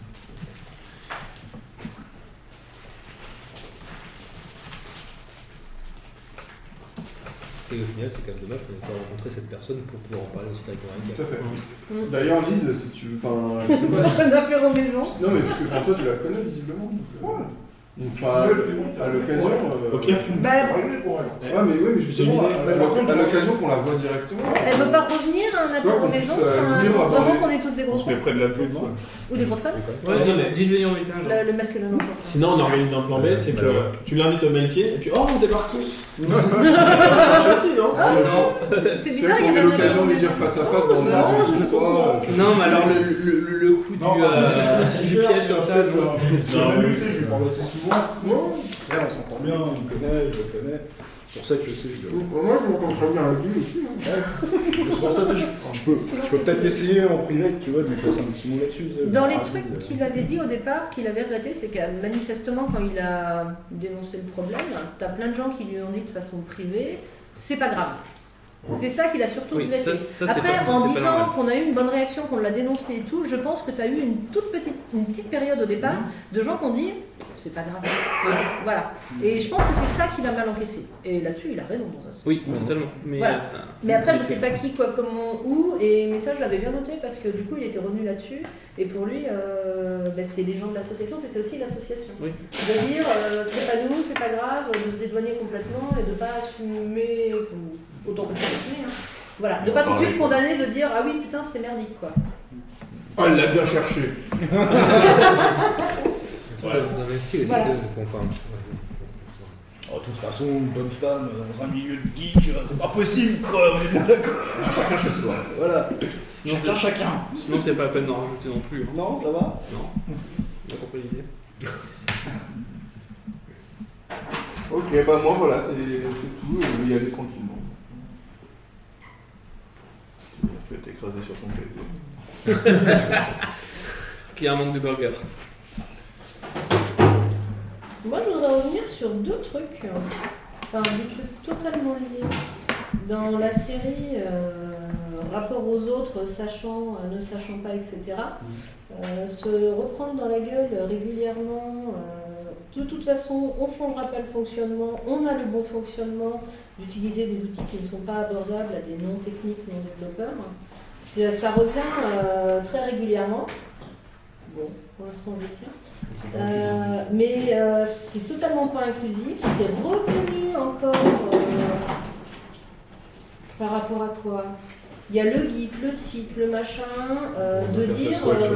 Et au final, c'est quand même dommage qu'on n'ait pas rencontré cette personne pour pouvoir en parler aussi directement avec elle. Tout à fait. Mmh. D'ailleurs, Lyd, si tu veux. Enfin. Personne n'a fait en maison. Non, mais parce que enfin, toi, tu la connais visiblement. Donc, euh... Enfin, à l'occasion. Euh... Au pire, tu me bah, ouais, mais oui, mais justement, à l'occasion qu'on la voit directement. Elle veut pas revenir à un appel en maison. Vraiment qu'on est tous des grosses connes. On se met près de la pluie, moi. Ou des grosses connes. Ouais, non, mais dis venir au métal. Le masculin. Sinon, on organise un plan B, c'est que tu l'invites au Meltier et puis oh, on débarque tous. Ça marche aussi, non? C'est bizarre, il y a l'occasion de lui dire face à face dans le Non, mais alors le coup du piège comme ça. Non, mais je lui parle assez souvent. On s'entend bien, il me connaît, je le connais. C'est pour ça que je sais, je le Moi, je m'entends très bien avec lui aussi. C'est pour ça que je tu peux, tu peux peut-être essayer en privé, tu vois, de lui passer un petit mot là-dessus. Dans les trucs euh... qu'il avait dit au départ, qu'il avait regretté, c'est que manifestement, quand il a dénoncé le problème, t'as plein de gens qui lui ont dit de façon privée, c'est pas grave. C'est ça qu'il a surtout oui, regretté. Ça, ça, Après, pas, ça, en disant qu'on a eu une bonne réaction, qu'on l'a dénoncé et tout, je pense que tu as eu une toute petite, une petite période au départ mmh. de gens qui ont dit c'est pas grave. Voilà. Et je pense que c'est ça qu'il a mal encaissé. Et là-dessus, il a raison dans ça. Oui, totalement. Mais, voilà. euh, mais après, je sais pas qui, quoi, comment, où. Et mais ça, je l'avais bien noté parce que du coup, il était revenu là-dessus. Et pour lui, euh, bah, c'est les gens de l'association, c'était aussi l'association. Oui. De dire euh, c'est pas nous, c'est pas grave, de se dédouaner complètement et de pas assumer, autant que assumer. Hein. Voilà, de pas tout de suite condamner, de dire ah oui putain c'est merdique quoi. Oh elle l'a bien cherché. Ouais. D'investir voilà. de enfin, oh, de toute façon, une bonne femme dans un milieu de geek, c'est pas possible quoi, on est bien d'accord. Chacun chez soi. Voilà. Sinon, chacun chacun. Sinon c'est pas la peine d'en rajouter non plus. Hein. Non, ça va. Non. On a compris l'idée. Ok, bah moi voilà, c'est, c'est tout, je vais y aller tranquillement. Tu vas t'écraser sur ton P T. Qui a un manque de burger. Moi je voudrais revenir sur deux trucs, enfin des trucs totalement liés. Dans la série euh, Rapport aux autres, sachant, euh, ne sachant pas, et cetera, euh, se reprendre dans la gueule régulièrement. Euh, de toute façon, on ne changera pas le fonctionnement, on a le bon fonctionnement d'utiliser des outils qui ne sont pas abordables à des non-techniques, non-développeurs. C'est, ça revient euh, très régulièrement. Bon, pour l'instant, je tiens. Euh, mais euh, c'est totalement pas inclusif. C'est revenu encore euh, par rapport à quoi? Il y a le geek, le site, le machin, euh, de dire. Euh,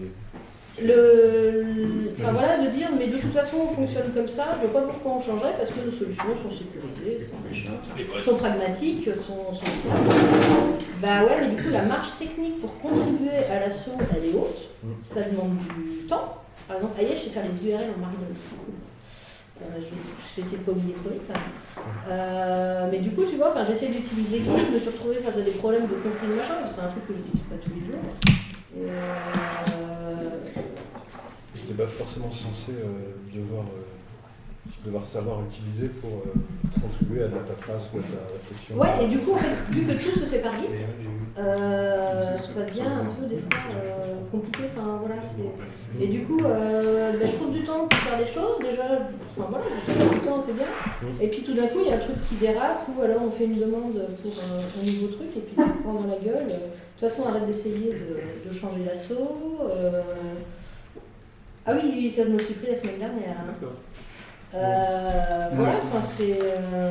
le, enfin voilà, de dire, mais de toute façon on fonctionne comme ça, je ne vois pas pourquoi on changerait, parce que nos solutions sont sécurisées, sont, machin, sont pragmatiques, sont, sont bah ouais, mais du coup la marge technique pour contribuer à l'assaut, elle est haute, ça demande du temps. Par exemple, aïe, je sais faire les U R L en Markdown, c'est cool. Euh, je, je vais essayer de pas oublier trop vite. Hein. Euh, mais du coup, tu vois, j'essaie d'utiliser Git, de se retrouver face à des problèmes de conflit de machin, c'est un truc que je n'utilise pas tous les jours. Et euh... J'étais pas forcément censé euh, devoir, euh, devoir savoir utiliser pour euh, contribuer à de la paperasse ou à de la réflexion. Ouais, et du coup, en fait, vu que tout se fait par Git, euh, ça devient un peu des fois euh, compliqué. Enfin, voilà, c'est... Et du coup, euh, ben, je trouve du temps pour faire les choses. Déjà, enfin, voilà, du temps, c'est bien. Et puis tout d'un coup, il y a un truc qui dérape, ou alors on fait une demande pour un, un nouveau truc, et puis on prend dans la gueule. De toute façon, arrête d'essayer de, de changer l'assaut. Euh... Ah oui, oui, ça me suis pris la semaine dernière. Hein. D'accord. Euh, voilà, enfin c'est. Euh...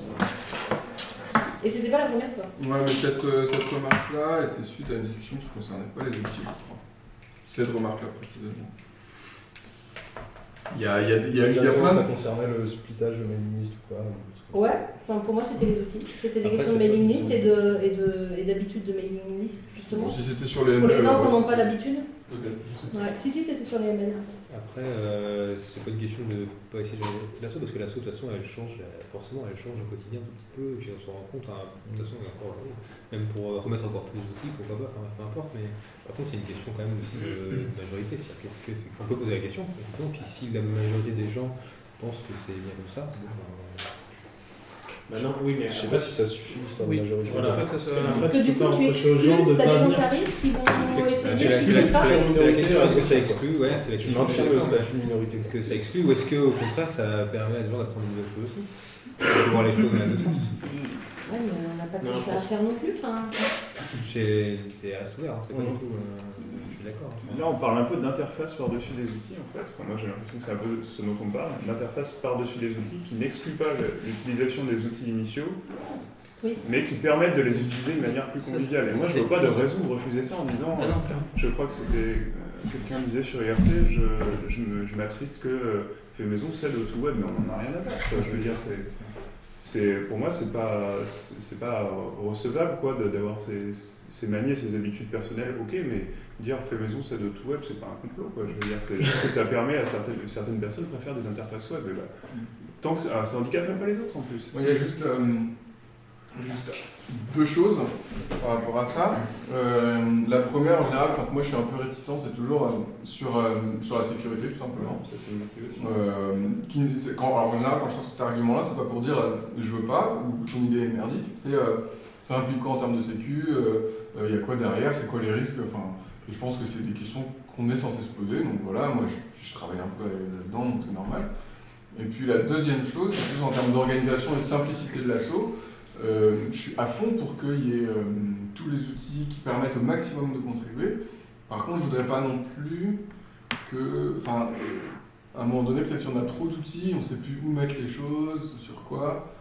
Et c'était pas la première fois. Ouais, mais cette, euh, cette remarque-là était suite à une discussion qui ne concernait pas les outils, je crois. Cette remarque-là précisément. Il y a, il y a, il y a, il y a plein de... Ça concernait le splittage de mailing list ou quoi? Ouais, enfin pour moi c'était les outils. C'était des questions de mailing list et, de, et, de, et d'habitude de mailing list, justement. Bon, si c'était sur les M L. Pour les gens qui n'ont pas l'habitude. Peut-être, je sais pas. Ouais, si, si, c'était sur les M L. Après, euh, c'est pas une question de pas essayer de gérer l'assaut, parce que l'assaut, de toute façon, elle change, forcément, elle change au quotidien un tout petit peu, et puis on s'en rend compte, hein, de toute façon, encore, même pour remettre encore plus d'outils, pourquoi pas, enfin, peu importe, mais par contre, il y a une question quand même aussi de majorité, c'est-à-dire qu'est-ce que, on peut poser la question, puis si la majorité des gens pensent que c'est bien comme ça, bon, ben, Bah non, oui, mais je sais pas si ça suffit, ça, oui. majorité. Voilà, pas que ça soit... Parce que du coup, tu exclus, t'as des gens qui arrivent qui vont essayer, qui ne pas. C'est la question, est-ce que ça exclut, ouais, c'est la Tu question. maintiens le statut de minorité. Est-ce que ça exclut ou est-ce que au contraire ça permet à des gens d'apprendre de nouvelles choses aussi? De voir les choses dans la deux sens. Ouais, mais on n'a pas tout ça à faire non plus. Enfin... C'est, c'est reste ouvert, hein, c'est pas du tout. Euh, je suis d'accord. Hein. Là, on parle un peu d'interface par-dessus des outils, en fait. Enfin, moi, j'ai l'impression que c'est un peu ce dont on parle. L'interface par-dessus des outils qui n'exclut pas l'utilisation des outils initiaux, oui. mais qui permettent de les utiliser de manière plus conviviale. Et moi, je ne vois pas de raison de refuser ça en disant, ah non, euh, je crois que c'était euh, quelqu'un disait sur I R C, je, je, me, je m'attriste que euh, Fait Maison cède au tout web, mais on n'en a rien à faire. Je veux dire, c'est, c'est, pour moi, c'est pas, c'est, c'est pas recevable quoi, de, d'avoir ces, ces manies, ces habitudes personnelles. Ok, mais dire Fait Maison cède au tout web, c'est pas un complot. Quoi. Je veux dire, c'est juste que ça permet à certaines, certaines personnes de faire des interfaces web. Et bah, tant que ça, ça handicape même pas les autres en plus. Il y a juste. Euh, juste deux choses par rapport à ça. Euh, la première, en général, quand moi je suis un peu réticent, c'est toujours euh, sur, euh, sur la sécurité, tout simplement. Ça, c'est une motivation. Euh, qui, quand, alors, en général, quand je sors cet argument-là, c'est pas pour dire euh, je veux pas ou ton idée est merdique, c'est euh, ça implique quoi en termes de sécu, il euh, euh, y a quoi derrière, c'est quoi les risques. Enfin, je pense que c'est des questions qu'on est censé se poser, donc voilà, moi je, je travaille un peu là-dedans, donc c'est normal. Et puis la deuxième chose, c'est plus en termes d'organisation et de simplicité de l'assaut. Euh, je suis à fond pour qu'il y ait euh, tous les outils qui permettent au maximum de contribuer. Par contre, je voudrais pas non plus que, enfin, euh, à un moment donné, peut-être si on a trop d'outils, on sait plus où mettre les choses, sur quoi.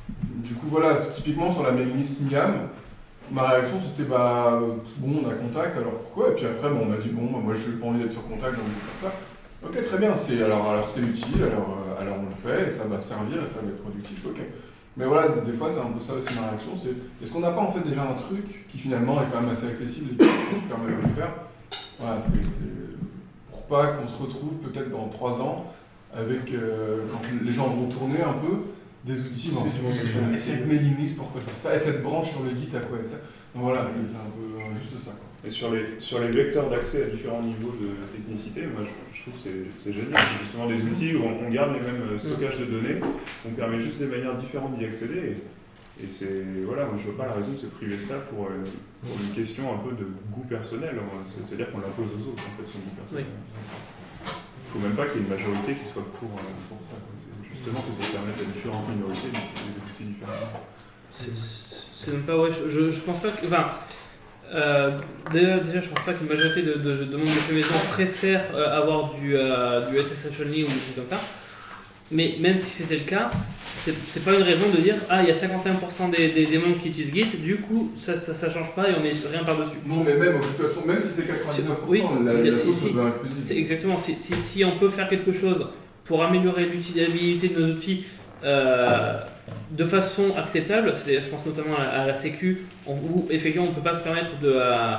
Du coup, voilà, typiquement sur la mailing list Miam, ma réaction c'était bah bon, on a contact, alors pourquoi? Et puis après, bon, on m'a dit bon, moi je n'ai pas envie d'être sur contact, donc je vais faire ça. Ok, très bien, c'est, alors, alors c'est utile, alors, euh, alors on le fait, et ça va servir, et ça va être productif, ok. Mais voilà, des fois c'est un peu ça aussi ma réaction, c'est est-ce qu'on n'a pas en fait déjà un truc qui finalement est quand même assez accessible et qui permet de le faire? Voilà, c'est, c'est pour pas qu'on se retrouve peut-être dans trois ans avec, euh, quand les gens vont tourner un peu, des outils, bon, c'est bon, c'est ça. Et cette mailing list, pourquoi c'est ça? Et cette branche sur le Git, à quoi elle sert? Voilà, c'est, c'est un peu juste ça, quoi. Et sur les, sur les vecteurs d'accès à différents niveaux de technicité, moi je, je trouve que c'est, c'est génial. C'est justement des outils où on, on garde les mêmes stockages de données, on permet juste des manières différentes d'y accéder. Et, et c'est, voilà, moi je vois pas la raison de se priver de ça pour, euh, pour une question un peu de goût personnel. C'est, c'est-à-dire qu'on l'impose aux autres, en fait, son goût personnel. Il ne faut même pas qu'il y ait une majorité qui soit pour, euh, pour ça. C'est, justement, c'est pour permettre à différentes minorités d'exécuter différemment. C'est, c'est même pas, ouais, je, je, je pense pas que. Enfin, Euh, déjà, déjà, je pense pas qu'une majorité de, de, de membres de fait maison préfèrent euh, avoir du, euh, du S S H only ou des choses comme ça. Mais même si c'était le cas, c'est, c'est pas une raison de dire ah, il y a cinquante et un pour cent des, des, des membres qui utilisent Git, du coup ça, ça, ça change pas et on met rien par-dessus. Non, mais même, de toute façon, même si c'est quatre-vingt-dix-neuf pour cent, oui, la, la si, si, c'est exactement. Si, si, si on peut faire quelque chose pour améliorer l'utilisabilité de nos outils euh, de façon acceptable, c'est, je pense notamment à, à la sécu, où effectivement on ne peut pas se permettre de,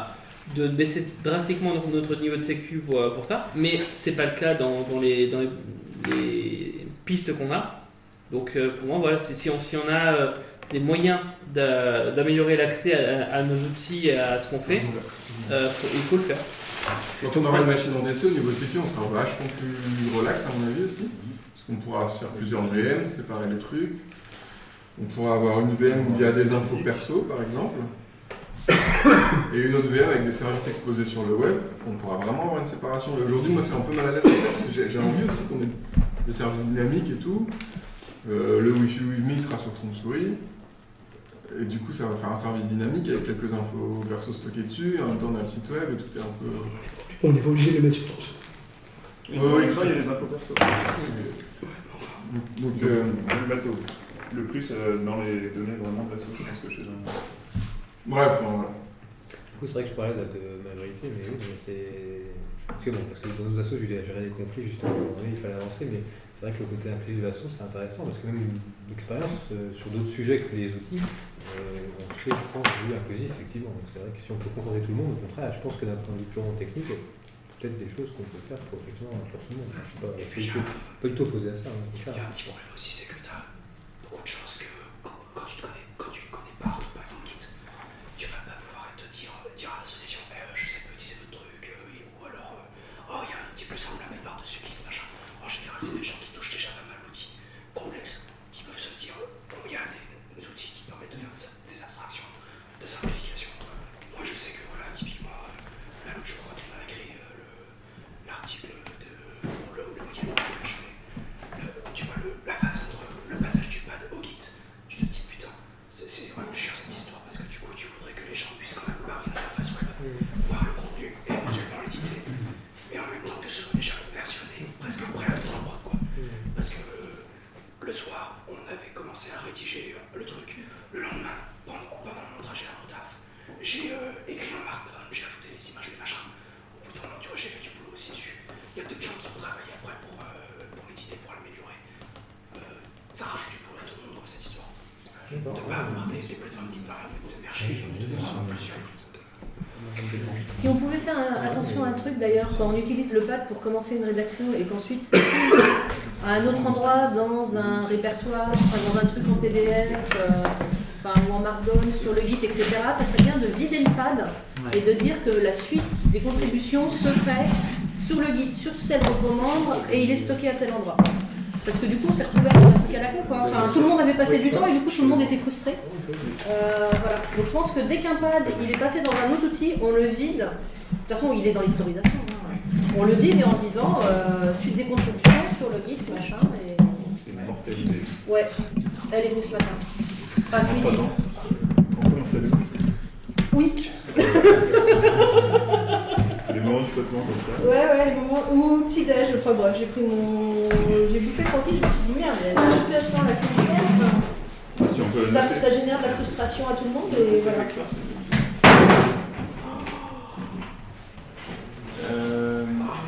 de baisser drastiquement notre, notre niveau de sécu pour, pour ça, mais c'est pas le cas dans, dans, les, dans les, les pistes qu'on a. Donc euh, pour moi, voilà, c'est, si, on, si on a euh, des moyens de, d'améliorer l'accès à, à nos outils et à ce qu'on fait, euh, faut, il faut le faire. Quand on aura une machine en D C au niveau sécu, on sera vachement plus relax à mon avis aussi, parce qu'on pourra faire plusieurs V M, séparer les trucs. On pourra avoir une V M où il y a des infos perso, par exemple, et une autre V M avec des services exposés sur le web. On pourra vraiment avoir une séparation. Et aujourd'hui, moi, c'est un peu mal à l'aise. J'ai, j'ai envie aussi qu'on ait des services dynamiques et tout. Euh, le Wi-Fi with me sera sur trompe-souris. Et du coup, ça va faire un service dynamique avec quelques infos perso stockées dessus. En même temps, on a le site web et tout est un peu... On n'est pas obligé de les mettre sur trompe-souris. Oui, oui, il y a les infos perso. Donc, donc euh, le bateau. Le plus euh, dans les données vraiment de l'assaut, je pense que chez un... Bref, voilà. Du coup, c'est vrai que je parlais de, de majorité, mais oui, mais c'est... Parce que bon, parce que dans nos assos, j'ai géré des conflits, justement, il fallait avancer, mais c'est vrai que le côté inclusif de l'assaut, c'est intéressant, parce que même une expérience euh, sur d'autres sujets que les outils, euh, on se fait, je pense, du inclusif, effectivement. Donc c'est vrai que si on peut contenter tout le monde, au contraire, je pense que d'un point de vue purement technique, il y a peut-être des choses qu'on peut faire pour effectivement inclure tout le monde. Je ne suis pas, Et puis, pas, pas du tout opposé à ça. Hein, il y a un petit problème aussi, c'est que tu as beaucoup de chances que quand, quand tu te connais, quand tu ne connais pas, par exemple Git, tu vas pas pouvoir te dire, dire à l'association eh, je sais pas utiliser votre truc, euh, ou alors euh, oh il y a un petit plus simple à mettre par-dessus Git, machin. En général, c'est des gens qui touchent déjà pas mal d'outils complexes, qui peuvent se dire oh, il y a des, des outils qui permettent de faire des, des abstractions, de simplification. Moi je sais que voilà, typiquement, euh, là l'autre jour quand on a écrit euh, le, l'article de pour le, le week-end, tu vois le, la phase entre le passage du pad au Git, tu te dis putain, c'est, c'est vraiment chiant cette histoire parce que du coup tu voudrais que les gens puissent quand même par une interface web voir le contenu et éventuellement l'éditer, mais en même temps que ce soit déjà versionné, presque prêt à mettre en prod quoi. Parce que euh, le soir, on avait commencé à rédiger euh, le truc, le lendemain, pendant, pendant mon trajet à mon taf, j'ai euh, écrit un markdown, j'ai ajouté les images, les machins. Au bout d'un moment, tu vois, j'ai fait du boulot aussi dessus. Il y a d'autres gens qui ont travaillé après pour, euh, pour l'éditer, pour l'améliorer. Euh, ça rajoute du boulot à tout le monde dans cette histoire. De ne pas avoir des, des plateformes qui parlent de merger, de prendre plusieurs. Si on pouvait faire un, attention à un truc d'ailleurs, quand on utilise le pad pour commencer une rédaction et qu'ensuite ça s'ouvre à un autre endroit dans un répertoire, enfin, dans un truc en P D F, euh, enfin, ou en Markdown, sur le Git, et cetera, ça serait bien de vider le pad ouais. et de dire que la suite des contributions se fait sur le Git, sur tel repo membre, et il est stocké à tel endroit. Parce que du coup, on s'est retrouvé avec un truc à la con, quoi. Enfin, tout le monde avait passé du temps et du coup, tout le monde était frustré. Euh, voilà. Donc je pense que dès qu'un pad il est passé dans un autre outil, on le vide. De toute façon, il est dans l'historisation. Hein. On le vide et en disant euh, suite des contributions sur le Git, machin. Et... C'est une mortalité. Ouais, elle est venue ce matin. Enfin, trois ans. Oui. Les moments de flottement comme ça. Ouais, ouais, les moments. Ou petit-déj, enfin bref, j'ai pris mon. J'ai bouffé tranquille, je me suis dit merde, il y a la situation, la cuisine, enfin. Si on peut ça, ça génère de la frustration à tout le monde et voilà. Euh...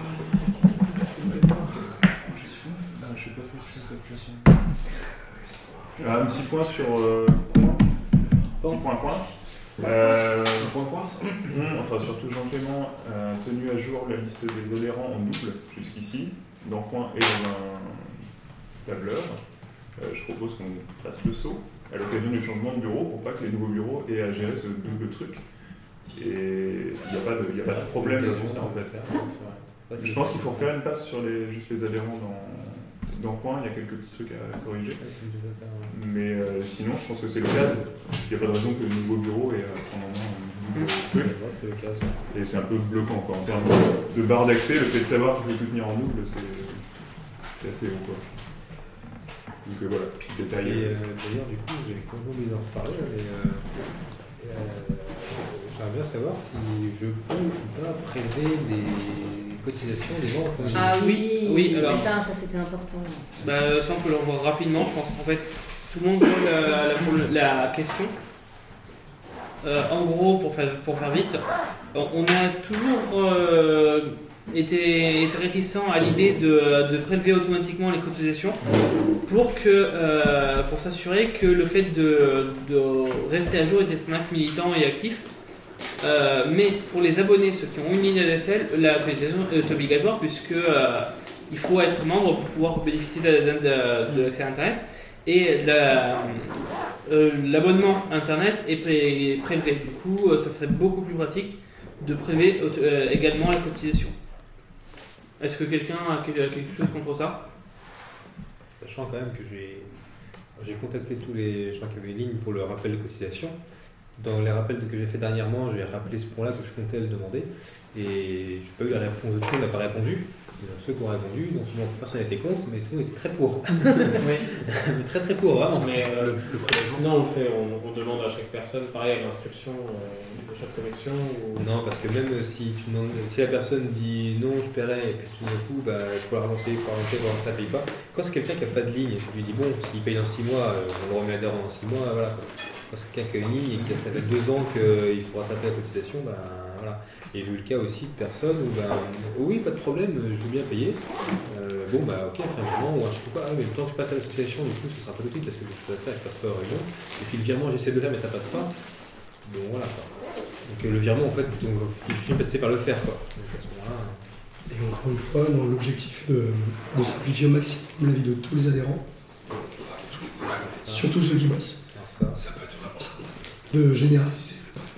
Un petit point sur euh, point. Petit point point. Euh, point point, ça enfin, surtout Jean Clément a tenu à jour la liste des adhérents en double jusqu'ici, dans Point et dans un tableur. Euh, je propose qu'on fasse le saut à l'occasion du changement de bureau pour pas que les nouveaux bureaux aient à gérer ce double truc. Et il n'y a pas de, y a pas de problème sur ça en fait. Je pense qu'il faut refaire une passe sur les, juste les adhérents dans, dans Point, il y a quelques petits trucs à corriger. Mais euh, sinon, je pense que c'est le cas. Il n'y a pas de raison que le nouveau bureau ait à prendre en main un nouveau truc. C'est le cas. Et c'est un peu bloquant quoi. En termes de barre d'accès, le fait de savoir qu'il faut tout tenir en double, c'est assez haut quoi. Donc euh, voilà, petit détail. Et euh, d'ailleurs, du coup, j'ai complètement envie d'en reparler, mais euh, euh, j'aimerais bien savoir si je peux ou pas prélever les cotisations des membres. Ah oui, oui, alors. Putain, ça c'était important. Bah, ça, on peut le revoir rapidement, je pense. En fait, tout le monde voit la, la, la question. Euh, en gros, pour faire, pour faire vite, on a toujours euh, été, été réticent à l'idée de, de prélever automatiquement les cotisations pour, que, euh, pour s'assurer que le fait de, de rester à jour était un acte militant et actif. Euh, mais pour les abonnés, ceux qui ont une ligne A D S L, la cotisation est obligatoire puisque euh, il faut être membre pour pouvoir bénéficier de, de, de, de l'accès à Internet. Et la, euh, l'abonnement Internet est, pré- est prélevé. Du coup, euh, ça serait beaucoup plus pratique de prélever euh, également la cotisation. Est-ce que quelqu'un a quelque chose contre ça ? Sachant quand même que j'ai, j'ai contacté tous les gens qui avaient une ligne pour le rappel de cotisation. Dans les rappels que j'ai fait dernièrement, j'ai rappelé ce point-là que je comptais le demander. Et je n'ai pas eu la réponse de tout le monde n'a pas répondu. Donc, ceux qui ont répondu, non seulement personne n'était contre, mais tout le monde était très pour. Oui. très très pour, vraiment. Mais euh, le, le sinon, on, le fait, on, on demande à chaque personne, pareil, à l'inscription euh, de chaque sélection ou... Non, parce que même si, tu demandes, si la personne dit non, je paierai, et puis tout d'un coup, bah, il faut la relancer, il faut la relancer, voir si ça ne paye pas. Quand c'est quelqu'un qui n'a pas de ligne, je lui dis bon, s'il paye dans six mois, on le remet adhérent dans six mois, voilà. Parce que quelqu'un qui a une ligne et que ça fait deux ans qu'il faut rattraper la cotisation, bah, voilà. Et j'ai eu le cas aussi de personnes où, bah, oh oui, pas de problème, je veux bien payer. Euh, bon, bah ok, fin de virement, ou un truc quoi, ah, mais le temps que je passe à l'association, du coup, ce sera pas tout de suite parce que je peux faire, je passe pas aux réunions. Et puis le virement, j'essaie de le faire, mais ça passe pas. Bon, voilà quoi. Donc le virement, en fait, donc, je suis passé par le faire quoi. Donc à ce moment-là. Et encore une fois, dans l'objectif de, de simplifier au maximum la vie de tous les adhérents, tous, surtout ceux qui bossent, ça, ça peut être vraiment simple de généraliser.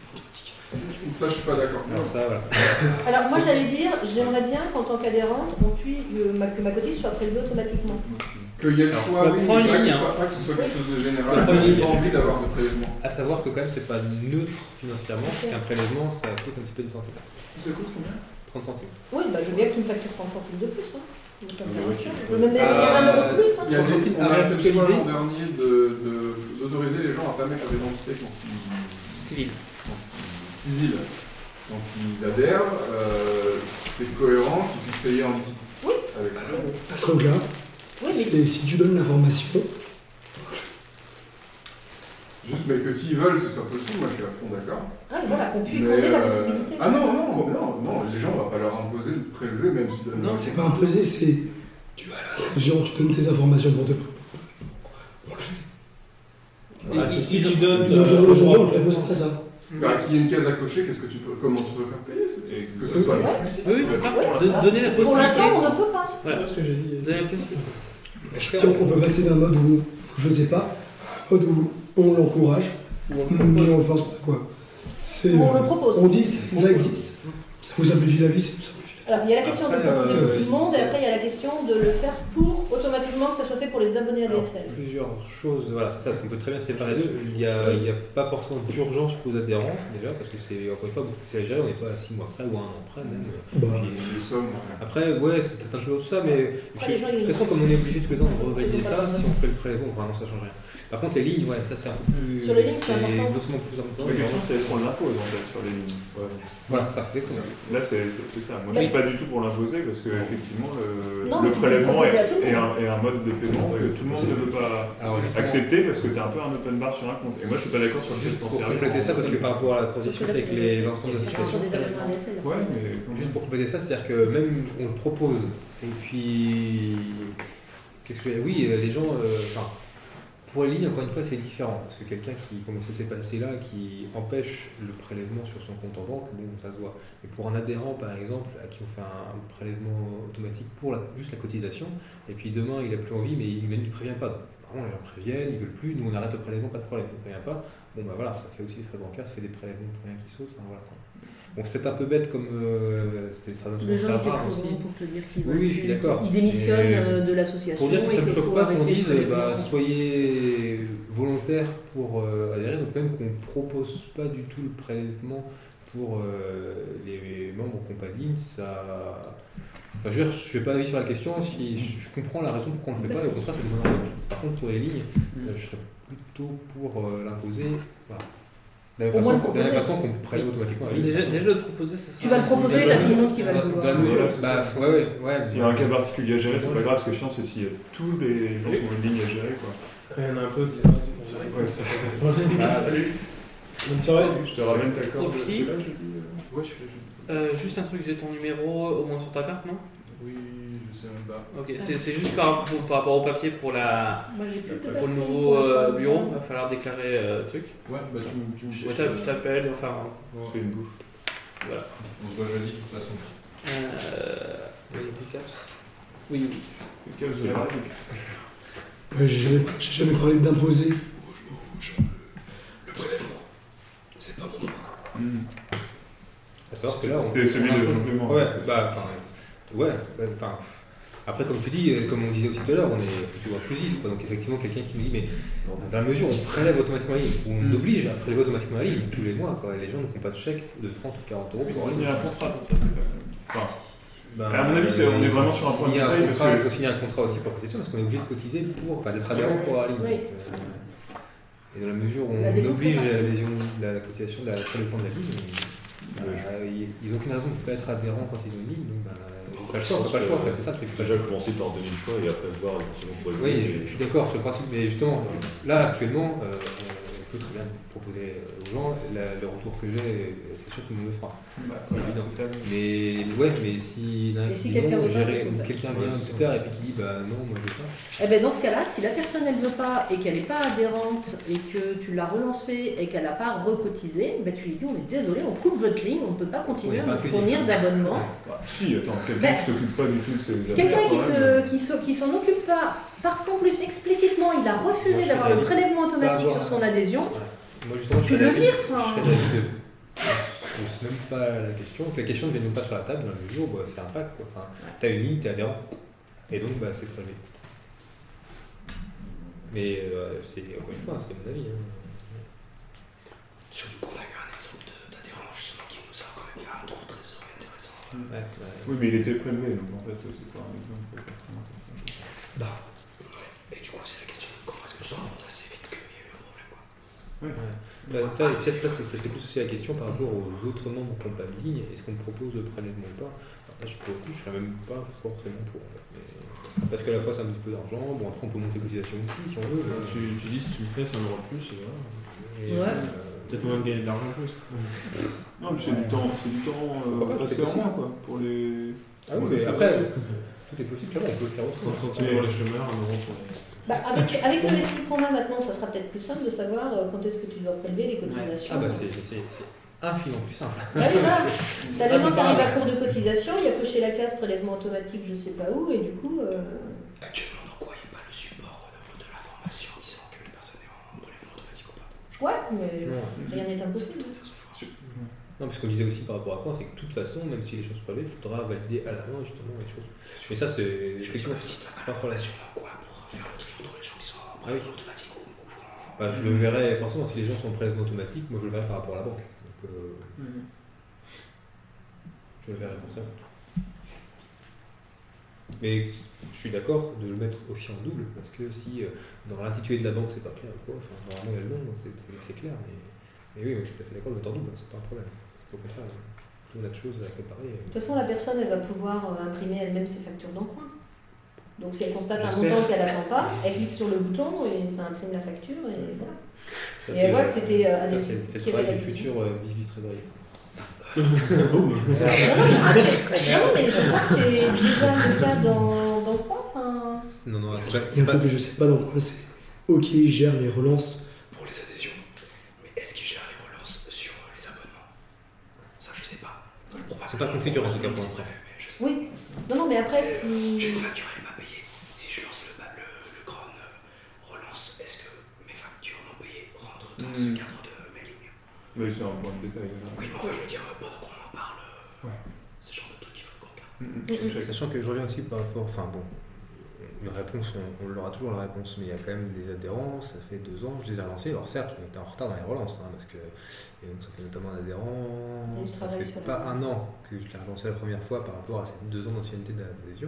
Ça, je suis pas d'accord. Alors, ça, voilà. Alors, moi, j'allais dire, j'aimerais bien qu'en tant qu'adhérente, on puisse, euh, ma, que ma cotise soit prélevée automatiquement. Qu'il y ait le Alors, choix, oui, prends une pas, ligne, pas, hein. pas que ce soit quelque chose de général. Prends une J'ai ligne. pas envie d'avoir de prélèvement. À savoir que, quand même, c'est pas neutre financièrement, parce qu'un prélèvement, ça coûte un petit peu des centimes. Ça coûte combien ? trente centimes. Oui, bah, je veux bien que tu me factures trente centimes de plus. Hein. Je Je veux même dire un euro de plus. Hein. Il y a des, on a fait le choix l'an dernier de, de, d'autoriser les gens à pas mettre la d'identité quand ils... Civil. Civil. Donc ils adhèrent, euh, c'est cohérent qu'ils puissent payer en liquide. Oui. Avec à ce truc-là, oui, mais... si tu donnes l'information. Juste, mais que s'ils veulent, ce soit possible, moi je suis à fond d'accord. Ah, voilà, qu'on puisse mais, la euh... possibilité. Ah non, non, non, non, les gens, on va pas leur imposer de prélever, même si donnent. Non, c'est pas imposé, c'est. Tu vas à l'inscription, tu donnes tes informations pour te. On le fait. Voilà, si, si tu donnes. Aujourd'hui, on ne propose pas ça. Bah, qu'il y ait une case à cocher, qu'est-ce que tu peux, comment tu peux faire payer et que ce soit explicite. Oui, c'est ça. De, donner la possibilité. Pour l'instant, on ne peut pas. Voilà. C'est ce que j'ai dit. Donner la possibilité. Je pense qu'on peut passer d'un mode où on ne faisait pas à un mode où on l'encourage on le propose. Non, on le force pas, quoi. C'est, On euh, le propose. On dit ça, ça existe. Ça vous simplifie la vie, ça vous simplifie. Alors, il y a la question Après, de proposer euh, pour tout le monde, et après, il y a la question de le faire pour automatiquement que ça soit fait pour les abonnés à D Alors, S L. plusieurs choses, voilà, c'est ça, parce qu'on peut très bien séparer les deux. Il n'y a, il y a pas forcément d'urgence pour les adhérents, déjà, parce que c'est, encore une fois, c'est à gérer, on n'est pas à six mois près ou un an près, même. Bah. Puis, après, ouais, c'est peut-être un peu tout ça, mais Après, les gens, de toute ils- façon, comme on est obligé tous les ans de revalider Ils ont ça, pas si on fait le prélèvement, vraiment, ça change rien. Par contre, les lignes, ouais, ça c'est un peu plus. Sur les lignes, c'est important. doucement plus important. La question, c'est est-ce qu'on l'impose en fait sur les lignes. Ouais. Voilà, c'est ça, exactement. Là, c'est c'est- c'est ça. Moi, je Mais- suis pas du tout pour l'imposer parce que effectivement, le, Non, le mais tu peux prélèvement proposer est, à tout le est monde. un, est un mode de paiement que tout le monde ne peut pas Alors, justement, accepter parce que tu as un peu un open bar sur un compte. Et moi, je suis pas d'accord sur le fait de juste s'en pour servir. compléter ça, parce que par rapport à la transition, c'est avec les- l'ensemble de C'est sur l'association. des abonnements à D S L. Ouais, mais Juste pour compléter ça, c'est-à-dire que même on le propose, et puis. Qu'est-ce que j'ai- Oui, euh, les gens. euh, Enfin. Pour les lignes, encore une fois, c'est différent, parce que quelqu'un qui, comme ça s'est passé là, qui empêche le prélèvement sur son compte en banque, bon, ça se voit. Mais pour un adhérent, par exemple, à qui on fait un prélèvement automatique pour la, juste la cotisation, et puis demain, il n'a plus envie, mais il ne prévient pas. Normalement, les gens préviennent, ils ne veulent plus, nous on arrête le prélèvement, pas de problème, il ne prévient pas. Bon, bah voilà, ça fait aussi des frais bancaires, ça fait des prélèvements pour rien qui sautent, enfin, voilà quoi. Bon, c'est peut-être un peu bête comme. Euh, c'était ça Les gens très rare qui aussi. écrivent pour te dire qu'ils Oui, oui, je suis d'accord. Ils démissionnent Et euh, de l'association. Pour dire que ça et ne me qu'il choque faut pas qu'on arrêter dise le bah, prélèvement. soyez volontaires pour euh, adhérer, donc même qu'on ne propose pas du tout le prélèvement pour euh, les membres qui n'ont pas de ligne, ça. Enfin, je veux dire, je ne fais pas d'avis sur la question, si je, je comprends la raison pourquoi on ne le fait pas, et au contraire, c'est une bonne raison. Par contre, pour les lignes, euh, je serais plutôt pour euh, l'imposer. Voilà. De la Au moins même façon, le de la même proposer. façon qu'on prélève automatiquement la ligne. Déjà, déjà le proposer, ça sera. Tu vas le proposer, dans t'as la tout le monde qui va le Dans vouloir. la mesure, Voilà, bah, c'est ouais, ouais, ouais. s'il y a un cas particulier à gérer, c'est pas grave, ce qui est chiant, c'est s'il y a tous les gens qui ont une ligne à gérer. Quoi. Quand il y en a un peu, c'est c'est vrai. Ouais, ça fait Ah, bonne soirée. Je te ramène ta corde. Ok. Tu es là, jeudi, euh Ouais, je suis là. jeudi. Euh, juste un truc, j'ai ton numéro au moins sur ta carte, non? Oui, je sais même pas. Ok, c'est c'est juste par, pour- par rapport au papier pour, la, Moi, j'ai plus de pour le papier nouveau pour le euh, prélèvement. bureau, il va falloir déclarer euh, truc. Ouais, bah tu me. Tu me Je, ouais, je t'a- tu- je t'appelle, enfin C'est une bouffe. voilà. On se voit jeudi de toute façon. Euh, Handicaps. oui, Quel vous avez raté Ouais, j'ai jamais, j'ai jamais parlé d'imposer aux, aux gens le, le prélèvement. C'est pas mon droit. À savoir que là, on- C'était celui on a- de complément. Ouais, bah, enfin, ouais, bah, enfin. Après, comme tu dis, euh, comme on disait aussi tout à l'heure, on est plutôt inclusif. Quoi. Donc, effectivement, quelqu'un qui nous dit, mais dans la mesure où on prélève automatiquement la ligne, où on Mm. oblige à prélever automatiquement la ligne tous les mois, quoi, et les gens n'ont pas de chèque de trente ou quarante euros pour On la signe ligne. un contrat. ça, c'est pas- Enfin, Bah, à mon avis, c'est- on est vraiment sur un point de signer un détail, parce contrat, que- Il faut signer un contrat aussi pour la cotisation parce qu'on est obligé de cotiser pour, enfin, d'être adhérent pour avoir la ligne. Oui. Donc, euh, et dans la mesure où on L'adhésion oblige contrat. à l'adhésion de la cotisation de la prélèvement de la ligne, bah, ils ils n'ont aucune raison de ne pas être adhérents quand ils ont une ligne. Donc, bah, ils n'ont pas le choix, on n'a pas le choix en fait, c'est ça le truc. Déjà commencer par donner le choix et après voir selon quoi Oui, je, je suis d'accord sur le principe, mais justement, là actuellement, euh, on peut très bien proposer aux gens, la- le retour que j'ai, c'est sûr que tout le monde le fera. bah, C'est voilà, évident. c'est ça. Mais ouais, mais si, Et si quelqu'un veut pas, gérer, qu'est-ce qu'on ou fait quelqu'un vient plus tard et puis qui dit bah non, moi je veux pas. Eh ben dans ce cas-là, si la personne elle veut pas et qu'elle n'est pas adhérente et que tu l'as relancée et qu'elle n'a pas recotisé, ben tu lui dis on est désolé, on coupe votre ligne, on ne peut pas continuer On est à pas nous inclusif. fournir d'abonnement. Bah, si, attends, quelqu'un Ben, qui s'occupe pas du tout de ses affaires. Quelqu'un qui quand te, même. qui s'o- qui s'en occupe pas, parce qu'en plus explicitement il a Moi, refusé je d'avoir serais le d'avis. prélèvement automatique Pas sur avoir- son adhésion, Moi justement, je tu serais le d'avis- vires. Je Enfin, serais d'avis de. Je ne pose même pas la question. Que la question ne vient même pas sur la table dans la mesure où bah, c'est un pack. Quoi. Enfin, tu as une ligne, tu es adhérent. Et donc, bah, c'est prélevé. Mais euh, c'est, encore une fois, c'est mon avis. Hein. Surtout qu'on a eu un exemple de- d'adhérent justement qui nous a quand même fait un trou très intéressant. Ouais, ouais. Oui, mais il était prélevé, donc en fait, c'est pas un exemple. Bah, ouais. Et du coup, c'est la question de comment est-ce que je remonte assez vite qu'il y a eu un problème, quoi. Ouais. Bah, ça, ça, ça, c'est, c'est plus aussi la question par rapport aux autres membres qui n'ont pas de ligne. Est-ce qu'on propose le prélèvement ou pas? Alors là, je, pour le coup, je ne serais même pas forcément pour. En fait. Mais, parce qu'à la fois, c'est un petit peu d'argent. Bon, après, on peut monter cotisation aussi si on veut. mais- Tu, tu dis si tu le fais, ça m'aura plus, et voilà. Et, Ouais. euh, Peut-être moyen de gagner de l'argent en plus. Non, mais c'est du temps, c'est du temps Pourquoi pas, euh, passé c'est en possible. moins, quoi, pour les... Ah oui, mais après, tout est possible, clairement, on peut le faire aussi. trente centimes pour les chômeurs, un euro pour les. bah, avec, avec le lessive qu'on a maintenant, ça sera peut-être plus simple de savoir euh, quand est-ce que tu dois prélever les cotisations. Ah bah c'est, c'est, c'est infiniment plus simple. Ouais, voilà. Ça dépend, pas t'arrives grave. à court de cotisation, il y a coché la case prélèvement automatique, je sais pas où, et du coup. Euh... Actuellement, dans quoi il n'y a pas le support au niveau de l'information disant que les personnes sont en prélèvement automatique ou pas? Je Ouais, mais Non. rien n'est impossible. Non, parce qu'on disait aussi par rapport à quoi, c'est que de toute façon, même si les choses sont prélevées, il faudra valider à la main justement les choses. Mais ça, c'est effectivement c'est pas un problème. Quoi pour faire le tri entre les gens qui sont en Ah oui. prélèvement automatique ou, ou en... Bah, je le verrais forcément si les gens sont en prélèvement automatique, moi je le verrais par rapport à la banque. Donc, euh, Mhm. je le verrais forcément. Mais je suis d'accord de le mettre aussi en double, parce que si euh, dans l'intitulé de la banque c'est pas clair ou quoi, enfin normalement il y a le nom, c'est, c'est clair, mais, mais oui, je suis tout à fait d'accord de le mettre en double, c'est pas un problème. Au contraire, tout un tas de choses à préparer. De toute façon, la personne, elle va pouvoir euh, imprimer elle-même ses factures d'emprunt. Donc si elle constate un J'espère. montant qu'elle n'attend pas, elle clique sur le bouton et ça imprime la facture et voilà. Ça, Et c'est elle voit le- que c'était euh, ça, Adèle c'est, c'est le qui avait travail la du décision. futur euh, vis-à-vis trésorier. Non, mais je crois que c'est déjà le cas dans, dans quoi enfin... Non, non, c'est pas. Il y a un truc que je sais pas dans quoi, c'est OK, ils gèrent les relances pour les adhésions. Mais est-ce qu'ils gèrent les relances sur euh, les abonnements? Ça, je sais pas. Probablement. C'est pas configuré en tout cas pour C'est l'instant. prévu, mais je sais Oui. Non, non, mais après, C'est- si... J'ai une facture, elle m'a payé. Si je lance le, ba- le, le cron euh, relance, est-ce que mes factures non payées rentrent dans ce Hmm. cadre de mailing? Mais c'est un point de détail. là. Oui, mais enfin, je veux dire, euh, pendant qu'on en parle, euh, Ouais. c'est le genre de truc qu'il faut qu'on regarde. Mhm. Check. Sachant que je reviens aussi par rapport. Enfin bon, une réponse, on, on l'aura toujours la réponse, mais il y a quand même des adhérents, ça fait deux ans, je les ai relancés. Alors certes, on était en retard dans les relances, hein, parce que et donc, ça fait notamment un adhérent, Il ça travaille fait sur la pas un relance. an que je l'ai relancé la première fois par rapport à ces deux ans d'ancienneté d'adhésion.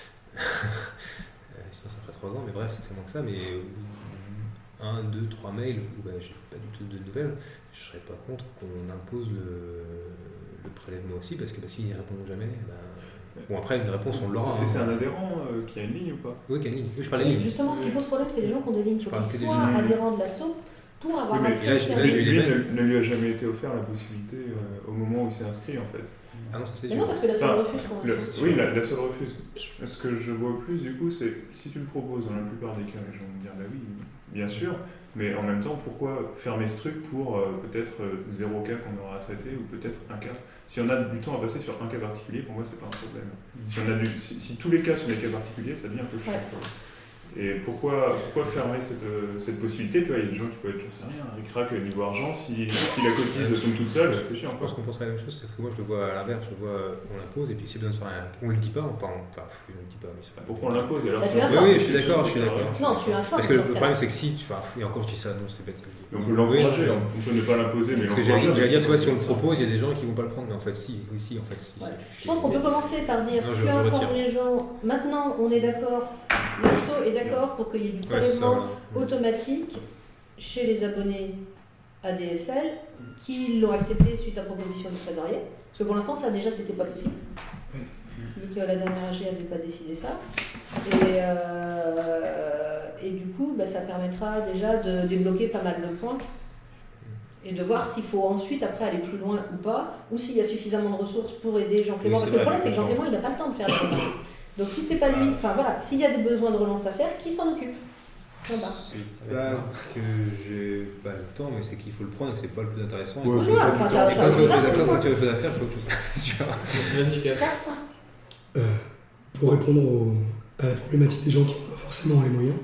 Euh, Sinon ça ferait trois ans, mais bref, ça fait moins que ça, mais euh, un, deux, trois mails où bah, j'ai pas du tout de nouvelles, je serais pas contre qu'on impose le, le prélèvement aussi, parce que bah, s'ils n'y répondent jamais, bah, bon après une réponse on l'aura. Et hein. c'est un adhérent euh, qui a une ligne ou pas? Oui, qui a une ligne. Oui, je parlais de Et ligne. justement, ce qui pose problème, c'est les gens qui ont des lignes. Il faut parle qu'ils que des soient lignes. adhérents de l'asso pour avoir Oui, mais accès là, au je- là, service. j'ai eu Lui les ne, ne lui a jamais été offert la possibilité euh, au moment où il s'est inscrit en fait. Ah non, ça c'est Mais sûr. non, parce que la Enfin, seule refuse pour Le- l'instant. oui, la, la seule refuse. Ce que je vois plus du coup, c'est si tu le proposes dans la plupart des cas, les gens vont me dire bah oui, bien sûr, mais en même temps, pourquoi fermer ce truc pour euh, peut-être euh, zéro cas qu'on aura à traiter ou peut-être un cas? Si on a du temps à passer sur un cas particulier, pour moi, c'est pas un problème. Si, on a du, si, si tous les cas sont des cas particuliers, ça devient un peu chiant. Ouais. quoi. Et pourquoi, pourquoi fermer cette, euh, cette possibilité? Tu vois, il y a des gens qui peuvent être, j'en sais rien, ric-rac niveau argent, si, si la cotise tombe toute seule, c'est chiant. Je pense qu'on penserait la même chose, sauf que moi je le vois à l'inverse, je le vois, on l'impose et puis s'il y a besoin de faire un. On le dit pas, enfin, on, enfin on le dit pas, mais c'est pas. Pourquoi on l'impose alors? Bah, c'est tu un- l'informes. Oui, oui, je suis d'accord, je suis d'accord. Non, tu informes. Parce que dans le ce problème cas-là. c'est que si, tu, enfin, et encore je dis ça, non, c'est bête que je dis. On peut l'encourager, on peut ne pas l'imposer, mais Parce que j'allais l'encourager. j'allais dire, tu vois, si on le propose, il y a des gens qui vont pas le prendre, mais en fait, si, oui, si, en fait, si. Ouais. si. Je pense qu'on peut commencer par dire Non, je- tu je informes retire. les gens, maintenant on est d'accord, l'asso est d'accord pour qu'il y ait du Ouais, c'est ça, prélèvement voilà. automatique chez les abonnés A D S L qui l'ont accepté suite à proposition du trésorier. Parce que pour l'instant, ça déjà, c'était pas possible. Vu que la dernière A G n'avait pas décidé ça. Et, euh, et du coup, bah, ça permettra déjà de débloquer pas mal de points et de voir s'il faut ensuite après aller plus loin ou pas, ou s'il y a suffisamment de ressources pour aider Jean Clément. Oui, Parce c'est que le vrai, problème, c'est que Jean complètement. Clément, il n'a pas le temps de faire la relance. Donc si c'est pas lui, enfin voilà, s'il y a des besoins de relance à faire, qui s'en occupe? Point barre. C'est pas que j'ai pas le temps, mais c'est qu'il faut le prendre et que c'est pas le plus intéressant. Ouais, Et c'est quand ça. tu Enfin, as t'as- et t'as quand autre tu as chose à autre chose à- faire, quand tu as autre chose à faire, il faut que tu c'est sûr. Vas-y, Cap. Comme ça. Euh, pour répondre au- à la problématique des gens qui n'ont pas forcément les moyens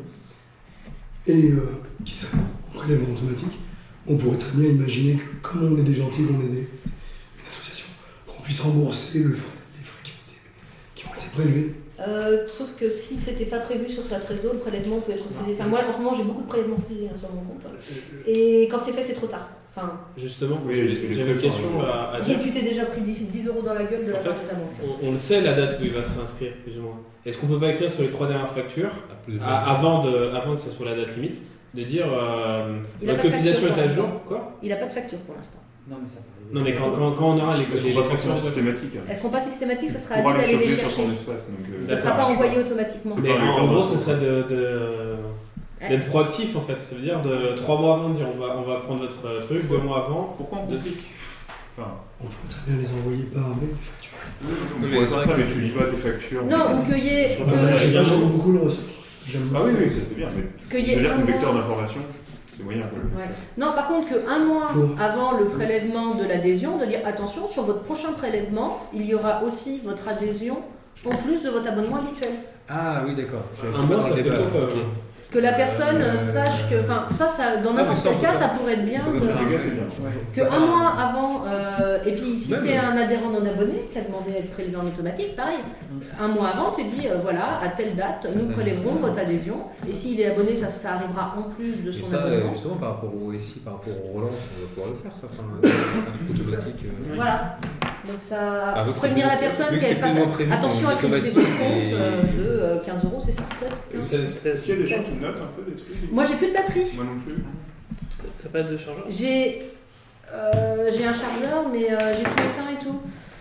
et euh, qui seraient en prélèvement automatique, on pourrait très bien imaginer que, comme on est des gentils, qu'on est des, une association, qu'on puisse rembourser le frais- les frais qui ont été, qui ont été prélevés. Euh, sauf que si c'était pas prévu sur sa trésor, le prélèvement peut être refusé. Enfin, moi en ce moment j'ai beaucoup de prélèvements refusés hein, sur mon compte. Et quand c'est fait, c'est trop tard. Enfin, Justement, Oui, j'avais les j'avais une frais sont question arrivés. à, à et dire. tu t'es déjà pris dix, dix euros dans la gueule de la En fait, part de ta banque. On, on le sait la date où il va se réinscrire, plus ou moins. Est-ce qu'on peut pas écrire sur les trois dernières factures, Ah, plus ou à- moins. avant, de, avant que ça soit la date limite, de dire euh, Il a votre pas de cotisation facture est à pour jour? l'instant. Quoi? Il n'a pas de facture pour l'instant. Non, mais ça paraît. Non, mais quand, quand, quand on aura les, Elles les, sont les pas factures. forcément systématiques. Elles seront pas systématiques, ça sera à Pour lui aller d'aller les choper sur chercher. son espace. Donc, euh, Ça ne sera D'accord. pas envoyé automatiquement. C'est Mais pas en, le en temps gros, de- ce serait de, de, d'être proactif en fait. Ça veut dire de trois mois avant de dire on va, on va prendre votre euh, truc, deux mois avant. Pourquoi on de- complique? Enfin, On pourrait très bien les envoyer par mail, les factures. on pourrait faire ça, mais tu lis pas tes factures. Non, ou qu'il y ait, Je que- reviens- J'aime bien j'aime joué. beaucoup le recevoir. J'aime Ah oui, oui, ça c'est bien, mais qu'il y je veux ait dire un qu'un vecteur mois. d'information, c'est moyen. Quoi. Ouais. Non, par contre, qu'un mois Pour- avant le prélèvement de l'adhésion, de dire attention, sur votre prochain prélèvement, il y aura aussi votre adhésion en plus de votre abonnement habituel. Ah oui, d'accord. J'avais Un pas mois, dans ça le fait détail. tôt quand Ok. même. Que la personne euh, sache que, enfin ça, ça dans n'importe quel cas, ça pourrait être bien. De, que un mois avant, euh, et puis si c'est un adhérent non abonné qui a demandé à être prélevé en automatique, pareil. Un mois avant, tu dis euh, voilà, à telle date, nous prélèverons votre adhésion. Et s'il est abonné, ça, ça arrivera en plus de son ça, abonnement. Justement, par rapport au S I, par rapport aux relances, on va pouvoir le faire, ça. Enfin, un truc automatique. Euh... Voilà. Donc ça ah, prévenir la personne qu'elle fasse attention à créditer votre compte euh, de quinze euros, c'est ça? Est-ce qu'il y a des gens qui notent un peu des trucs? Moi j'ai plus de batterie. Moi non plus. T'as pas de chargeur? J'ai euh, j'ai un chargeur, mais euh, j'ai tout éteint et tout.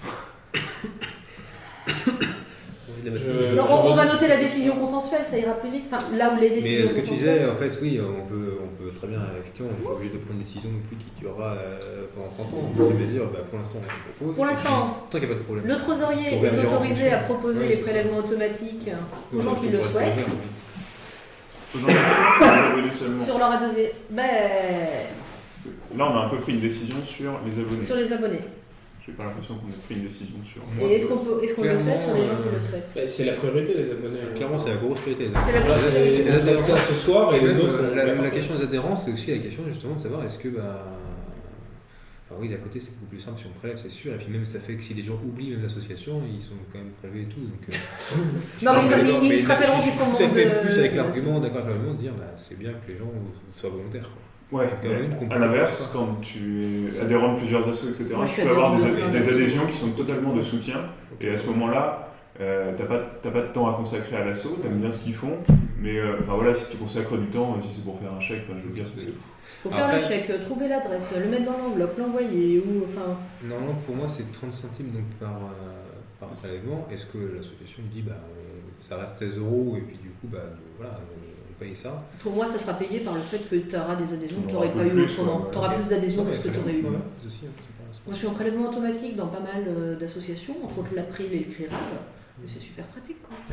Je, non, on, on va noter la décision consensuelle, ça ira plus vite. Enfin, là où les décisions mais ce que tu disais, en fait, oui, on peut, on peut très bien, effectivement, on n'est pas obligé de prendre une décision non plus qui durera euh, pendant trente ans. On peut dire, bah, pour l'instant, on propose. Pour l'instant, tant qu'il n'y a pas de problème. Le trésorier est autorisé à proposer ouais, les prélèvements automatiques aux oui, gens qui le souhaitent. Aux gens qui les abonnés seulement. Sur leur adhésé. Ben... Là, on a un peu pris une décision sur les abonnés. Sur les abonnés. J'ai pas l'impression qu'on ait pris une décision sur. Et est-ce qu'on peut, est-ce qu'on le fait sur les gens qui le souhaitent? bah, C'est la priorité des abonnés. Clairement, c'est la grosse priorité. C'est la grosse priorité. Les adhérents ce soir et les autres. La, la, la question des adhérents, c'est aussi la question justement de savoir est-ce que bah. Enfin oui, d'à côté c'est beaucoup plus simple si on prélève, c'est sûr. Et puis même ça fait que si des gens oublient même l'association, ils sont quand même prélevés et tout. Donc, euh... non mais ils, ils, ils, ils se rappelleront qu'ils sont membres. Tout à fait de... plus avec l'argument, d'accord avec l'argument de dire bah c'est bien que les gens soient volontaires. Quoi. Ouais, à l'inverse, quand tu es adhérent de plusieurs assos, et cetera, tu peux avoir des, des, des adhésions qui sont totalement de soutien. Et à ce moment-là, euh, t'as pas, t'as pas de temps à consacrer à l'asso, t'aimes bien ce qu'ils font, mais euh, enfin voilà, si tu consacres du temps, si c'est pour faire un chèque, enfin, je veux dire, c'est. Faut faire Après, le chèque, trouver l'adresse, le mettre dans l'enveloppe, l'envoyer ou enfin. Normalement, pour moi, c'est trente centimes donc par, euh, par prélèvement. Est-ce que l'association dit bah ça reste seize euros et puis du coup bah voilà. Payer ça. Pour moi, ça sera payé par le fait que tu auras des adhésions que tu n'aurais pas eu autrement. Tu auras plus d'adhésions que ce que tu aurais eu. Moi, je suis en prélèvement automatique dans pas mal d'associations, entre autres l'April et le CRIRAD. Mais c'est super pratique. Quoi.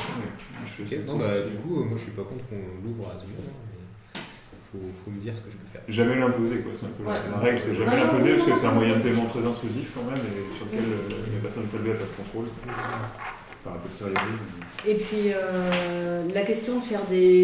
Okay. Non, bah, du coup, moi je suis pas contre qu'on l'ouvre à tout le monde. Il faut, faut me dire ce que je peux faire. Jamais l'imposer, quoi. C'est un peu ouais. la règle, c'est jamais ah, l'imposer parce que c'est un moyen de paiement très intrusif quand même et sur lequel mmh. euh, les personnes prélevées n'ont pas de contrôle. Enfin, un peu de sérieux. Et puis euh, la question de faire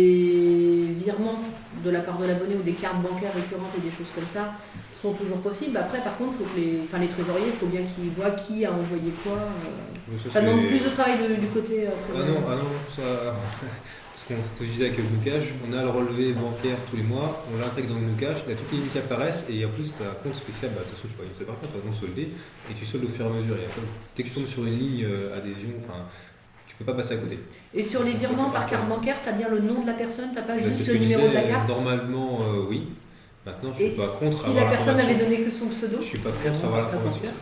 des virements de la part de l'abonné ou des cartes bancaires récurrentes et des choses comme ça sont toujours possibles. Après, par contre, faut que les, enfin, les trésoriers, il faut bien qu'ils voient qui a envoyé quoi. Euh... Ça, ça demande plus de travail de, du côté euh, ah non, ah non, ça. Parce qu'on se disait avec le blocage, on a le relevé bancaire tous les mois, on l'intègre dans le blocage, il y a toutes les lignes qui apparaissent et en plus tu as un compte spécial, bah, de toute façon tu vois une séparation, tu vas non solder et tu soldes au fur et à mesure. Et après, dès que tu tombes sur une ligne euh, adhésion, enfin, tu peux pas passer à côté. Et sur les virements par carte bancaire, tu as bien le nom de la personne, tu n'as pas bah, juste le disais, numéro de la carte? Normalement, euh, oui. Maintenant, je suis et pas contre si avoir la personne avait donné que son pseudo? Je suis pas contre avoir l'information.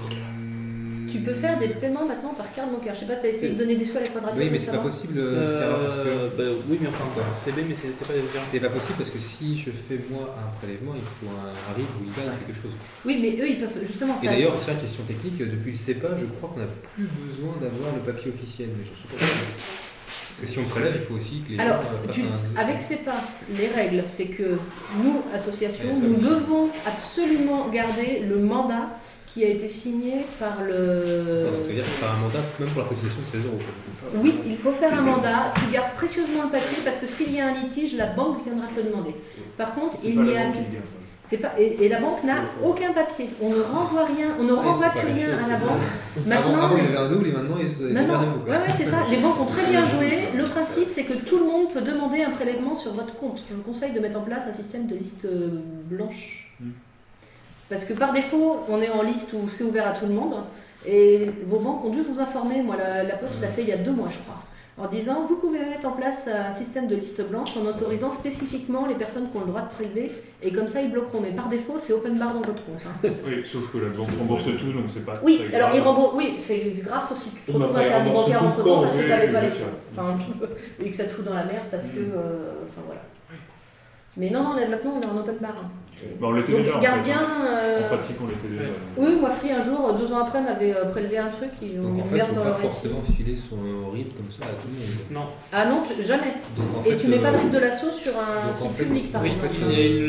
Tu peux faire des paiements maintenant par carte bancaire. Je sais pas, tu as essayé de donner des sous à la quadrature. Oui, mais c'est pas possible, euh, Scara, parce que. Bah, oui, mais enfin, quoi. C B, mais c'était pas des C'est pas possible parce que si je fais moi un prélèvement, il faut un R I B ou I B A N, quelque chose. Oui, mais eux, ils peuvent justement. Et d'ailleurs, c'est une question technique, depuis le C E P A, je crois qu'on n'a plus besoin d'avoir le papier officiel, mais je suis pas sûr. Parce que si on prélève, il faut aussi que les Alors, gens fassent tu, un... avec C E P A, les règles, c'est que nous, associations, ouais, nous devons absolument garder le mandat qui a été signé par le... Donc, ça veut dire qu'il faut faire un mandat même pour la cotisation de seize euros. Oui, il faut faire un mandat. Tu gardes précieusement le papier parce que s'il y a un litige, la banque viendra te le demander. Par contre, il n'y a... C'est pas... et, et la banque n'a aucun papier. On ne renvoie rien, on ne ouais, renvoie plus rien à la banque. Maintenant, avant, avant, il y avait un double et maintenant ils se maintenant, ouais, ouais, c'est ça. Les banques ont très bien joué. Le principe, c'est que tout le monde peut demander un prélèvement sur votre compte. Je vous conseille de mettre en place un système de liste blanche. Mm. Parce que par défaut, on est en liste où c'est ouvert à tout le monde. Et vos banques ont dû vous informer. Moi, la, la Poste l'a fait il y a deux mois, je crois. En disant, vous pouvez mettre en place un système de liste blanche en autorisant spécifiquement les personnes qui ont le droit de prélever. Et comme ça, ils bloqueront. Mais par défaut, c'est open bar dans votre compte. Hein. Oui, sauf que la banque rembourse tout, donc c'est pas Oui, très alors grave. ils remboursent. Oui, c'est grave, sauf si tu te retrouves interdit bancaire entre temps parce que tu n'avais pas les fonds. Enfin, et que ça te fout dans la merde parce que. Euh, enfin, voilà. Mais non, non, là, maintenant, on est en open bar. Hein. Bah, on l'était donc, déjà. Garde en, bien. Euh... en pratique, on l'était déjà. Oui, moi, Free, un jour, deux ans après, m'avait prélevé un truc. Ils donc, ont en fait, il ne faut pas forcément filer son R I B comme ça à tout le monde. Non. Ah non, jamais. Donc, en et fait, tu mets euh... pas de R I B de l'assaut sur un site en fait, public, par oui, exemple. Oui, il ne l'est pas.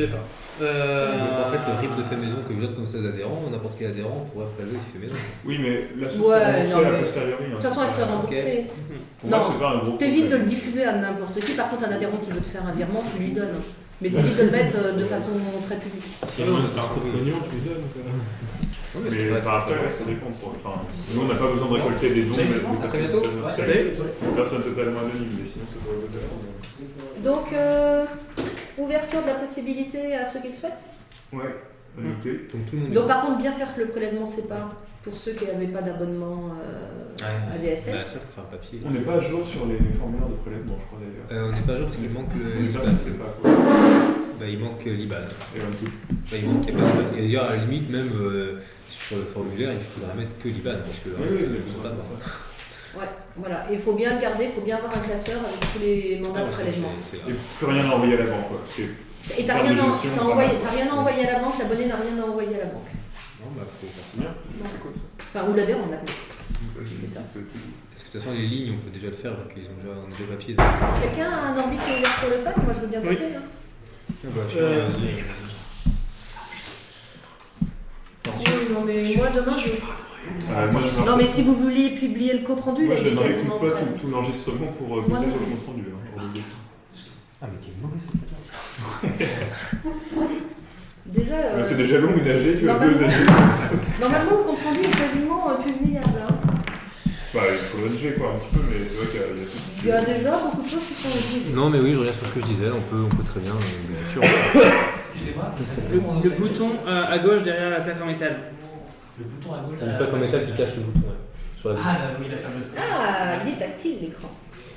Euh... Donc en fait, le R I B de fait maison que je donne comme ça aux adhérents, n'importe quel adhérent pourrait prélever si fait maison. Oui, mais la sauce Ouais, est non, remboursée à mais- posteriori. De toute façon, elle serait remboursée. Pour moi, Non, c'est pas un gros t'évites de problème. le diffuser à n'importe qui. Par contre, un adhérent qui veut te faire un virement, tu lui donnes. Mais t'évites de le mettre euh, de façon très publique. Si on veut faire un peu de pognon, tu lui donnes. Non, Mais c'est pas- par c'est après, pas- ça dépend. Pour... Enfin, nous, on n'a pas besoin de récolter des dons. Salut, mais à de très bientôt. personnes- Ouais. de personnes totalement anonymes, mais sinon, ça pourrait être d'accord. Donc, euh, ouverture de la possibilité à ceux qui le souhaitent. Ouais, à noter. Donc tout le monde Donc, par contre, bien faire que le prélèvement sépare pour ceux qui n'avaient pas d'abonnement euh, Ouais. à D S L. Bah, ça, faut faire un papier. On n'est pas à jour sur les formulaires de prélèvement, je crois d'ailleurs. Euh, on n'est pas à jour parce qu'il manque le On n'est pas, l'I B A N. c'est pas quoi. Bah, il manque l'I B A N. Et un peu. Bah, il manque, il y a pas d'I B A N. Et d'ailleurs, à la limite, même euh, sur le formulaire, il faudra mettre que l'I B A N parce que Oui, le reste, oui, ils oui, sont pas c'est dedans. Ouais, voilà. Et il faut bien le garder, il faut bien avoir un classeur avec tous les mandats de Ah, ça, prélèvement. c'est- c'est Et grave. plus rien à envoyer à la banque, quoi. Parce que Et t'as en rien, termes de à- gestion, t'as pas envoyé- mal. t'as rien à envoyer à la banque, l'abonné n'a rien à envoyer à la banque. Non, bah, faut faire ça. C'est bien. Enfin, ou l'adhérent, on l'appelle. C'est ça. Parce que de toute façon, les lignes, on peut déjà le faire, donc ils ont déjà, on a déjà le papier. Quelqu'un a un ordi qui est ouvert sur le pad? Moi, je veux bien Oui. taper. Hein. Ah bah, je Euh, suis- Oui, non, mais moi, demain, je... Euh, moi, je Non, mais si vous vouliez publier le compte rendu, Moi, là, je il est ne quasiment réécoute pas prêt. tout, tout l'enregistrement pour euh, Moi poser non sur le plus. compte rendu. Hein, pour le Ah, mais quel mauvais Déjà. euh, Mais c'est déjà long ménager, tu as normalement- deux années. Normalement, le compte rendu est quasiment euh, publiable. Hein. Bah, il faut le rédiger quoi, un petit peu, mais c'est vrai qu'il y a, il y a tout. Il y a déjà beaucoup de choses qui sont rédigées. Non, mais oui, je regarde sur ce que je disais, on peut, on peut très bien, euh, bien sûr. Le, le bouton euh, à gauche derrière la plaque en métal. Le bouton à gauche. Une plaque en métal qui cache le bouton, ouais, sur la Ah, oui, la fameuse. Ah, il est tactile l'écran.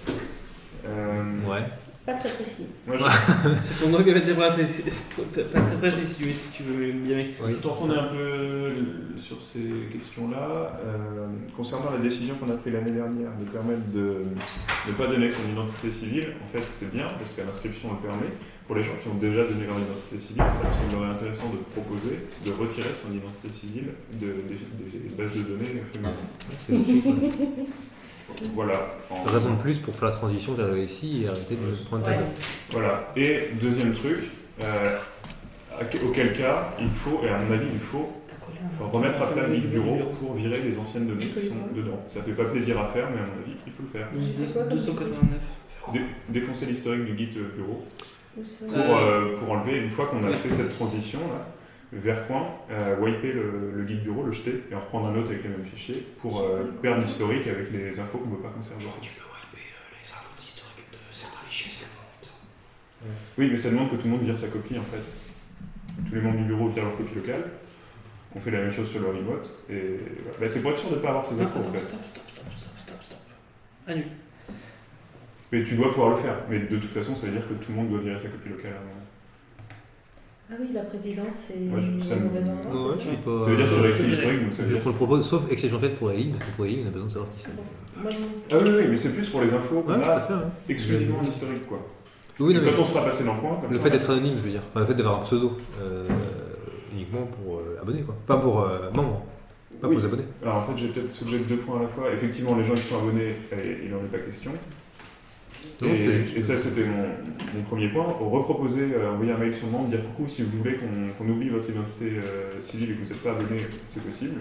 Euh, Ouais. Pas très précis. moi, je... C'est ton doigt qui va être pas très précis si tu veux, si tu veux bien m'écrire. Je vais retourner un peu sur ces questions-là. Euh, concernant la décision qu'on a prise l'année dernière de permettre de ne pas donner son identité civile, en fait c'est bien parce qu'à l'inscription on le permet. Pour les gens qui ont déjà donné leur identité civile, ça me semblerait intéressant de proposer de retirer son identité civile de, des, des bases de données féminines. C'est logique. Ouais. Voilà. En- Raison de plus pour faire la transition vers ici et arrêter de prendre ta Ouais. tête. Voilà. Et deuxième truc, euh, à- auquel cas, il faut, et à mon avis, il faut remettre à plat le guide bureau pour virer les anciennes données qui sont dedans. Ça fait pas plaisir à faire, mais à mon avis, il faut le faire. deux cent quatre-vingt-neuf. Dé- défoncer l'historique du guide euh, bureau Où ça pour, euh, pour enlever, une fois qu'on a fait cette transition là, vers coin, euh, wiper le, le guide bureau, le jeter et en reprendre un autre avec les mêmes fichiers pour euh, perdre l'historique avec les infos qu'on ne veut pas conserver. Tu peux wiper euh, les infos historiques de certains fichiers. c'est bon. Oui, mais ça demande que tout le monde vire sa copie en fait. Tous les membres du bureau virent leur copie locale. On fait la même chose sur le remote. Et voilà. Bah, c'est pour être sûr de ne pas avoir ces infos en fait. Stop, stop, stop, stop, stop, stop. Annule. Mais tu dois pouvoir le faire. Mais de toute façon, ça veut dire que tout le monde doit virer sa copie locale à un moment. Ah oui, la présidence, c'est Moi, je- ça un me- mauvais endroit. Ouais, c'est je ça suis pas. Ça veut dire sur euh, l'écrit historique, donc ça veut je dire. le propose, sauf exception faite pour Eline, parce que pour Eline, on a besoin de savoir qui c'est. Moi, je- Ah oui, oui, mais c'est plus pour les infos qu'on Ouais, tout a à fait, ouais. exclusivement en historique quoi. Oui, Et non, mais quand on sera passé dans le coin, comme le ça, fait on a- d'être anonyme, je veux dire. Enfin, le fait d'avoir un pseudo, euh, uniquement pour euh, abonnés, quoi. Pas pour euh, membres, pas Oui. pour les abonnés. Alors en fait, j'ai peut-être soulevé deux points à la fois. Effectivement, les gens qui sont abonnés, eh, il n'en est pas question. Non, et, c'était juste- et ça, c'était mon, mon premier point. Reproposer, euh, envoyer un mail sur membre, dire coucou, si vous voulez qu'on qu'on oublie votre identité euh, civile et que vous n'êtes pas abonné, c'est possible.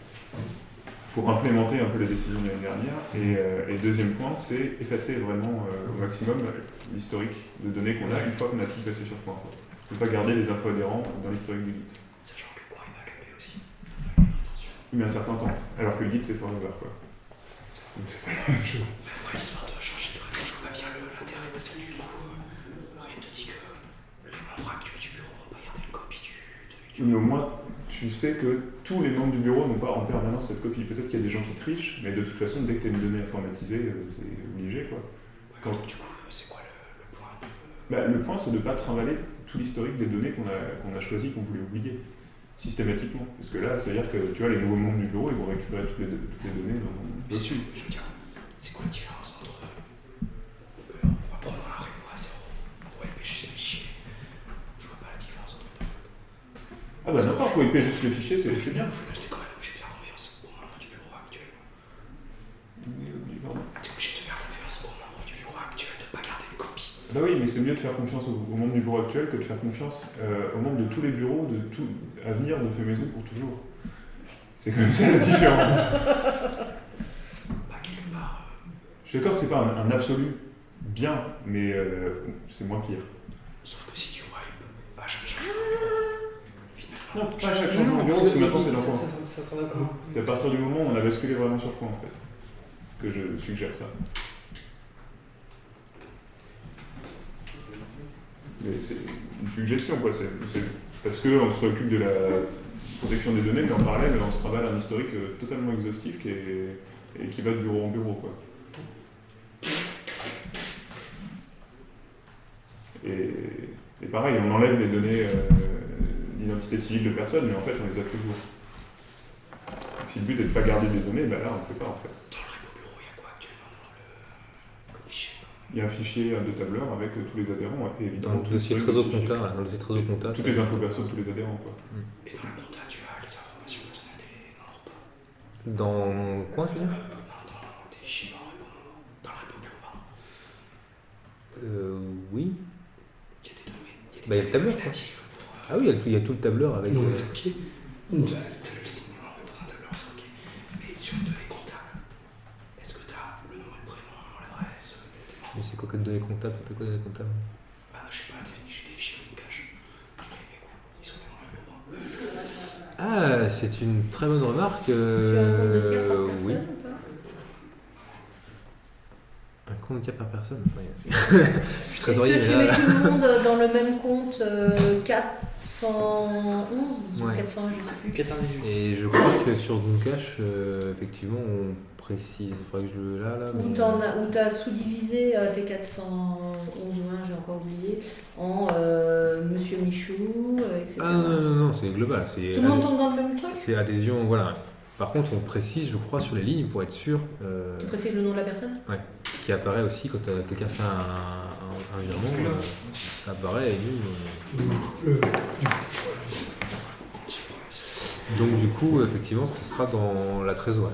Pour implémenter un peu les décisions de l'année dernière. Et, euh, et deuxième point, c'est effacer vraiment euh, au maximum l'historique de données qu'on a une fois qu'on a tout passé sur point. Ne pas garder les infos adhérents dans l'historique du guide. Sachant que moi, il m'a capé aussi. Mais un certain temps. Alors que le guide, c'est forever, quoi. Donc c'est pas la même chose. Après, l'histoire de changer de règle, je vois pas bien le- l'intérêt parce que du coup, euh, rien ne te dit que les membres actuels du bureau vont pas garder une copie du. du- Mais au moins, tu sais que tous les membres du bureau n'ont pas en permanence cette copie. Peut-être qu'il y a des gens qui trichent, mais de toute façon, dès que tu as une donnée informatisée, euh, c'est obligé, quoi. Ouais, donc, du coup, euh, c'est quoi le, le point de... Bah, le point, c'est de ne pas trimballer tout l'historique des données qu'on a, qu'on a choisi, qu'on voulait oublier, systématiquement. Parce que là, c'est-à-dire que tu vois, les nouveaux membres du bureau, ils vont récupérer toutes les, toutes les données dans, dessus. Je veux dire, c'est quoi la différence entre. Euh, on va prendre un repo à zéro, ouais, mais juste les fichiers. Je vois pas la différence entre les deux. Ah bah n'importe quoi, il paie juste les fichiers, c'est c'est bien. Au final, t'es quand même obligé de faire confiance aux membres du bureau actuel. Oui, oui, pardon. T'es obligé de faire confiance aux membres du bureau actuel de pas garder une copie. Bah Bah oui, mais c'est mieux de faire confiance au, au monde du bureau actuel que de faire confiance euh, au monde de tous les bureaux, de tout à venir de Fait Maison pour toujours. C'est comme ça la différence. Bah, quelque part. Je suis d'accord que c'est pas un, un absolu bien, mais euh, c'est moins pire. Sauf que si tu wipe à chaque changement, finalement. Non, pas à chaque changement de bureau, parce que maintenant c'est dans quoi. Ça, ça, ça, ça va comment ? C'est à partir du moment où on a basculé vraiment sur quoi en fait, que je suggère ça. Mais c'est une suggestion quoi, c'est, c'est parce qu'on se préoccupe de la protection des données, mais en parallèle on se travaille un historique totalement exhaustif qui est, et qui va de bureau en bureau quoi. Et, et pareil, on enlève les données euh, d'identité civile de personnes, mais en fait on les a toujours. Si le but est de ne pas garder des données, ben là on ne peut pas en fait. Dans le repo bureau, il y a quoi actuellement dans le fichier ? Il y a un fichier de tableur avec euh, tous les adhérents et évidemment. Dans le dossier Trésor Compta, dans le dossier Trésor Compta. Toutes les infos perso de tous les adhérents quoi. Et dans le compta, tu as les informations personnelles des membres. Dans quoi tu veux dire ? Dans tes fichiers dans le repo, dans le repo bureau, pardon. Euh. Oui. Il y a des données. Il y a des Bah, il y a le tableur. nominatives pour. Ah oui, il y a tout, il y a tout le tableur avec. Non, mais euh, c'est ok. Tu as le signalement dans un tableur, c'est ok. Mais sur une donnée comptable, est-ce que tu as le nom et le prénom, l'adresse, le tes membres ? Mais c'est quoi que données comptables ? Ça fait quoi données comptables ? Bah, je sais pas, t'as fini, j'ai des fichiers de cache. Tu les mets où ? Ils sont dans le repo. Ah, c'est une très bonne remarque. Tu as un compte de tiers par Euh, personne oui. ou pas ? Un compte tiers par personne. Ouais, c'est- je suis trésorier, Est-ce que tu mais mets là. tout le monde dans le même compte euh, quatre cent onze ou Ouais. quatre cents, je sais plus. quatre cent dix-huit. Et je crois que sur Doomcache, euh, effectivement, on précise. Il faudrait que je le. Là, là. Ou mais- t'en as- ou t'as sous-divisé euh, tes quatre cent onze ou un, j'ai encore oublié, en euh, Monsieur Michou, euh, et cetera. Ah non, non, non, c'est global. C'est Tout le monde tombe dans le même truc ? C'est adhésion, voilà. Par contre, on précise, je crois, sur les lignes pour être sûr. Euh, Tu précises le nom de la personne ? Ouais. Qui apparaît aussi quand euh, quelqu'un fait un, un, un virement. euh, ça apparaît et nous. euh, Le- Donc, du coup, effectivement, ce sera dans la trésorerie.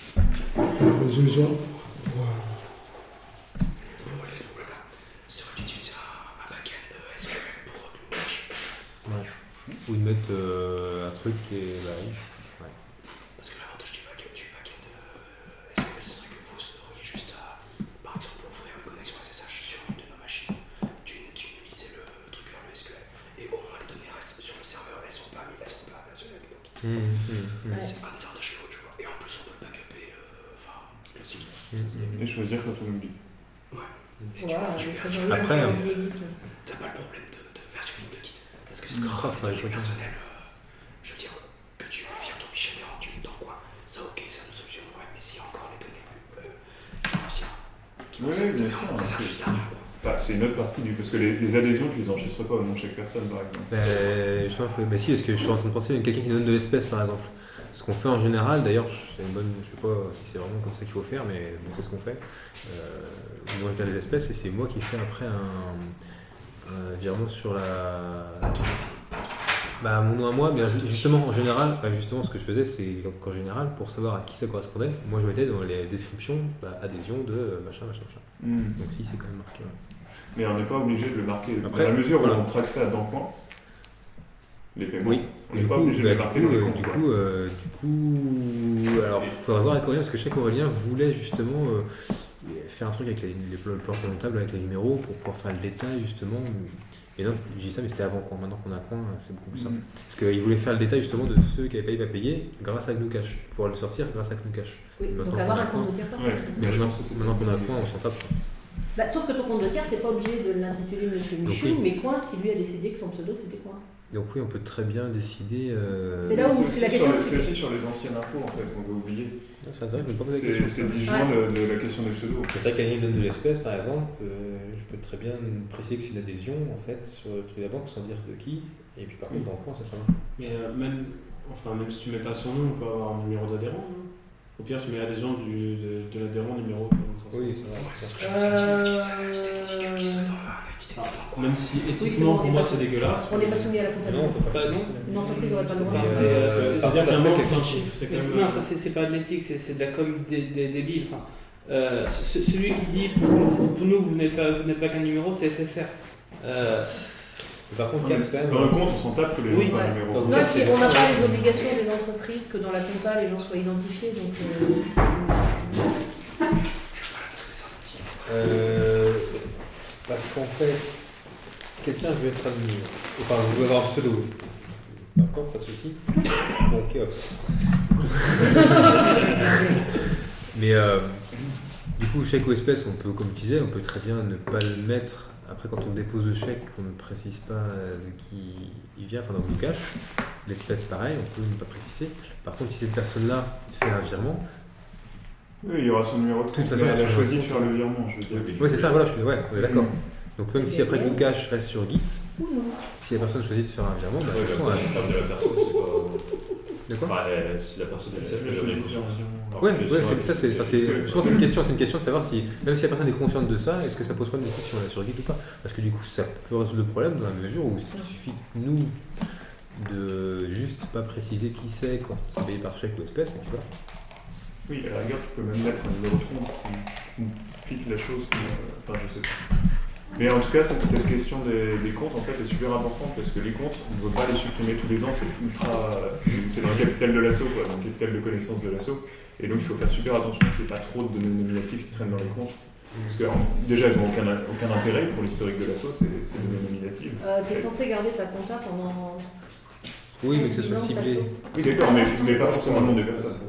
La résolution pour, euh, Pour régler ce problème-là, serait d'utiliser un, un back-end S Q L pour Doomcache. Ouais. Ou de mettre euh, un truc qui est. Bah, oui. Ouais. Parce que l'avantage du back- du back-end euh, S Q L, ce serait que vous auriez juste à, par exemple, ouvrir une connexion S S H sur une de nos machines, tunnelisez le truc vers le S Q L, et au moins les données restent sur le serveur, elles sont pas, elles sont pas versionnées. Donc, Mmh, mmh, mmh. c'est un des avantages que je vois. Et en plus, on peut le backuper, euh, enfin, classique. Et choisir quand on oublie. Ouais. Et Ouais, tu vois, tu avec perds, le tu nom, Après, le euh, nom des guides. t'as pas le problème de, de versionning de Git. Parce que c'est Ah, quand faudrait même que je des données regarde. personnelles. euh, je veux dire, que tu vires ton fichier adhérent, tu mets dans quoi ça, ok, ça nous solutionne le problème. Mais s'il y a encore les données euh, financières qui Oui, ça, oui, ça, bien ça, sûr. ça sert juste à rien. quoi. Bah, c'est une autre partie du. Parce que les, les adhésions, tu les enregistrerais pas au nom de chaque personne par exemple. Euh, je pense que- bah si, parce que je suis en train de penser à quelqu'un qui donne de l'espèce par exemple. Ce qu'on fait en général, d'ailleurs, c'est une bonne, je sais pas si c'est vraiment comme ça qu'il faut faire, mais bon, c'est ce qu'on fait. Euh, moi je donne des espèces et c'est moi qui fais après un, un virement sur la. Bah mon nom à moi, mais justement en général, bah, justement ce que je faisais c'est qu'en général, pour savoir à qui ça correspondait, moi je mettais dans les descriptions bah, adhésion de euh, machin machin machin. Mm. Donc si c'est quand même marqué. Ouais. Mais on n'est pas obligé de le marquer. Après, dans la mesure voilà. où on traque ça dans le coin, les paiements, Oui, on du n'est pas coup, obligé de bah, le du marquer coup, dans les euh, comptes. du quoi. coup, euh, du coup, alors il faudra voir avec Aurélien parce que je sais qu'Aurélien voulait justement euh, faire un truc avec les, les planches comptables avec les numéros pour pouvoir faire le détail justement. Et non, c'était- je dis ça, mais c'était avant quoi. Maintenant qu'on a coin, c'est beaucoup plus simple. Mhm. Parce qu'il voulait faire le détail justement de ceux qui n'avaient pas eu à payer grâce à GnuCash, pouvoir le sortir grâce à GnuCash. Oui, Maintenant donc qu'on avoir a un coin- compte de tiers par Ouais. personne. Mais Je maintenant, pense que c'est maintenant qu'on a pas coin, on s'en tape. quoi. Bah, sauf que ton compte de tiers, t'es pas obligé de l'intituler Monsieur Donc Michou, oui. mais Coin, si lui a décidé que son pseudo c'était Coin. Donc oui, on peut très bien décider. Euh... C'est là où- aussi c'est la question, sur- c'est C'est que- aussi sur les anciennes infos en fait qu'on veut oublier. Ah, c'est vrai, je me pose la C'est question. c'est disjoint de, de la question des pseudos. C'est vrai qu'Annie donne de l'espèce, par exemple, euh, je peux très bien préciser que c'est une adhésion en fait sur le truc de la banque sans dire de qui, et puis par contre dans le coin ça sera là. Mais euh, même, enfin, même si tu mets pas son nom, on peut avoir un numéro d'adhérent. hein. Au pire, tu mets adhésion du, de, de l'adhérent numéro. comme ça, Oui, ça- c'est vrai. Ouais, c'est ce que je pensais que tu utilises à l'identité qui serait dans un identité Ah, dans quoi. Même si c'est éthiquement, bon, on pour est moi, pas- c'est dégueulasse. On n'est pas soumis à la Non, on comptabilité. peut pas. Bah, non. Une entreprise n'aurait pas le droit. Enfin, C'est- c'est, euh, c'est- c'est- C'est-à-dire qu'un ça membre, fait c'est un quelque chiffre. C'est Mais quand c'est- même. non, ça c'est c'est pas de l'éthique, c'est c'est de la com dé- dé- débile. Enfin, Euh, ce- celui qui dit pour, pour- pour nous vous n'êtes pas, vous n'êtes pas qu'un numéro, c'est S F R. Euh, Par contre, Dans le compte, on s'en tape que les gens Oui, soient ouais. numéro. Non, et puis on n'a pas les obligations des entreprises que dans la compta les gens soient identifiés. Donc, euh, Euh, parce qu'en fait, quelqu'un veut être admis. Enfin, vous voulez avoir un pseudo. D'accord, pas de souci. Bon, chaos. Mais euh, du coup, chèque ou espèce, on peut, comme tu disais, on peut très bien ne pas le mettre. Après, quand on dépose le chèque, on ne précise pas de qui il vient, enfin, dans le cash. L'espèce, pareil, on peut ne pas préciser. Par contre, si cette personne-là fait un virement, oui, il y aura son numéro de toute compte, façon, mais elle a sur- choisi de faire le virement, je veux dire. Oui, c'est ça, voilà, je suis, ouais, on est d'accord. Mm. Donc même si après le cash reste sur Git, si la personne choisit de faire un virement, bah, Ouais, de toute façon, la elle- conscience de la personne, c'est pas. De quoi Enfin, elle- si la personne elle sait, elle a jamais conscience. Alors Ouais, que ouais, c'est c'est vrai ça, c'est, que- enfin, c'est, je pense que c'est une question, c'est une question de savoir si, même si la personne est consciente de ça, est-ce que ça pose problème du coup si on est sur Git ou pas. Parce que du coup, ça peut résoudre le problème dans la mesure où il suffit nous de juste pas préciser qui c'est quand c'est payé par chèque ou espèce, et puis voilà. Oui, à la rigueur, tu peux même mettre un numéro de compte qui pique la chose. Qui, euh, enfin, je sais pas. Mais en tout cas, cette, cette question des, des comptes en fait est super importante parce que les comptes, on ne veut pas les supprimer tous les ans, c'est ultra, c'est, c'est dans le capital de l'assaut, quoi, dans le capital de connaissance de l'assaut. Et donc il faut faire super attention parce qu'il n'y ait pas trop de données nominatives qui traînent dans les comptes. Parce que en- déjà, elles n'ont aucun, aucun intérêt pour l'historique de l'assaut, ces, ces données nominatives. euh, t'es censé garder ta compta pendant. Oui, mais que ce soit dix ans de ciblé. l'assaut. Oui, d'accord, mais, mais pas forcément le nom des personnes.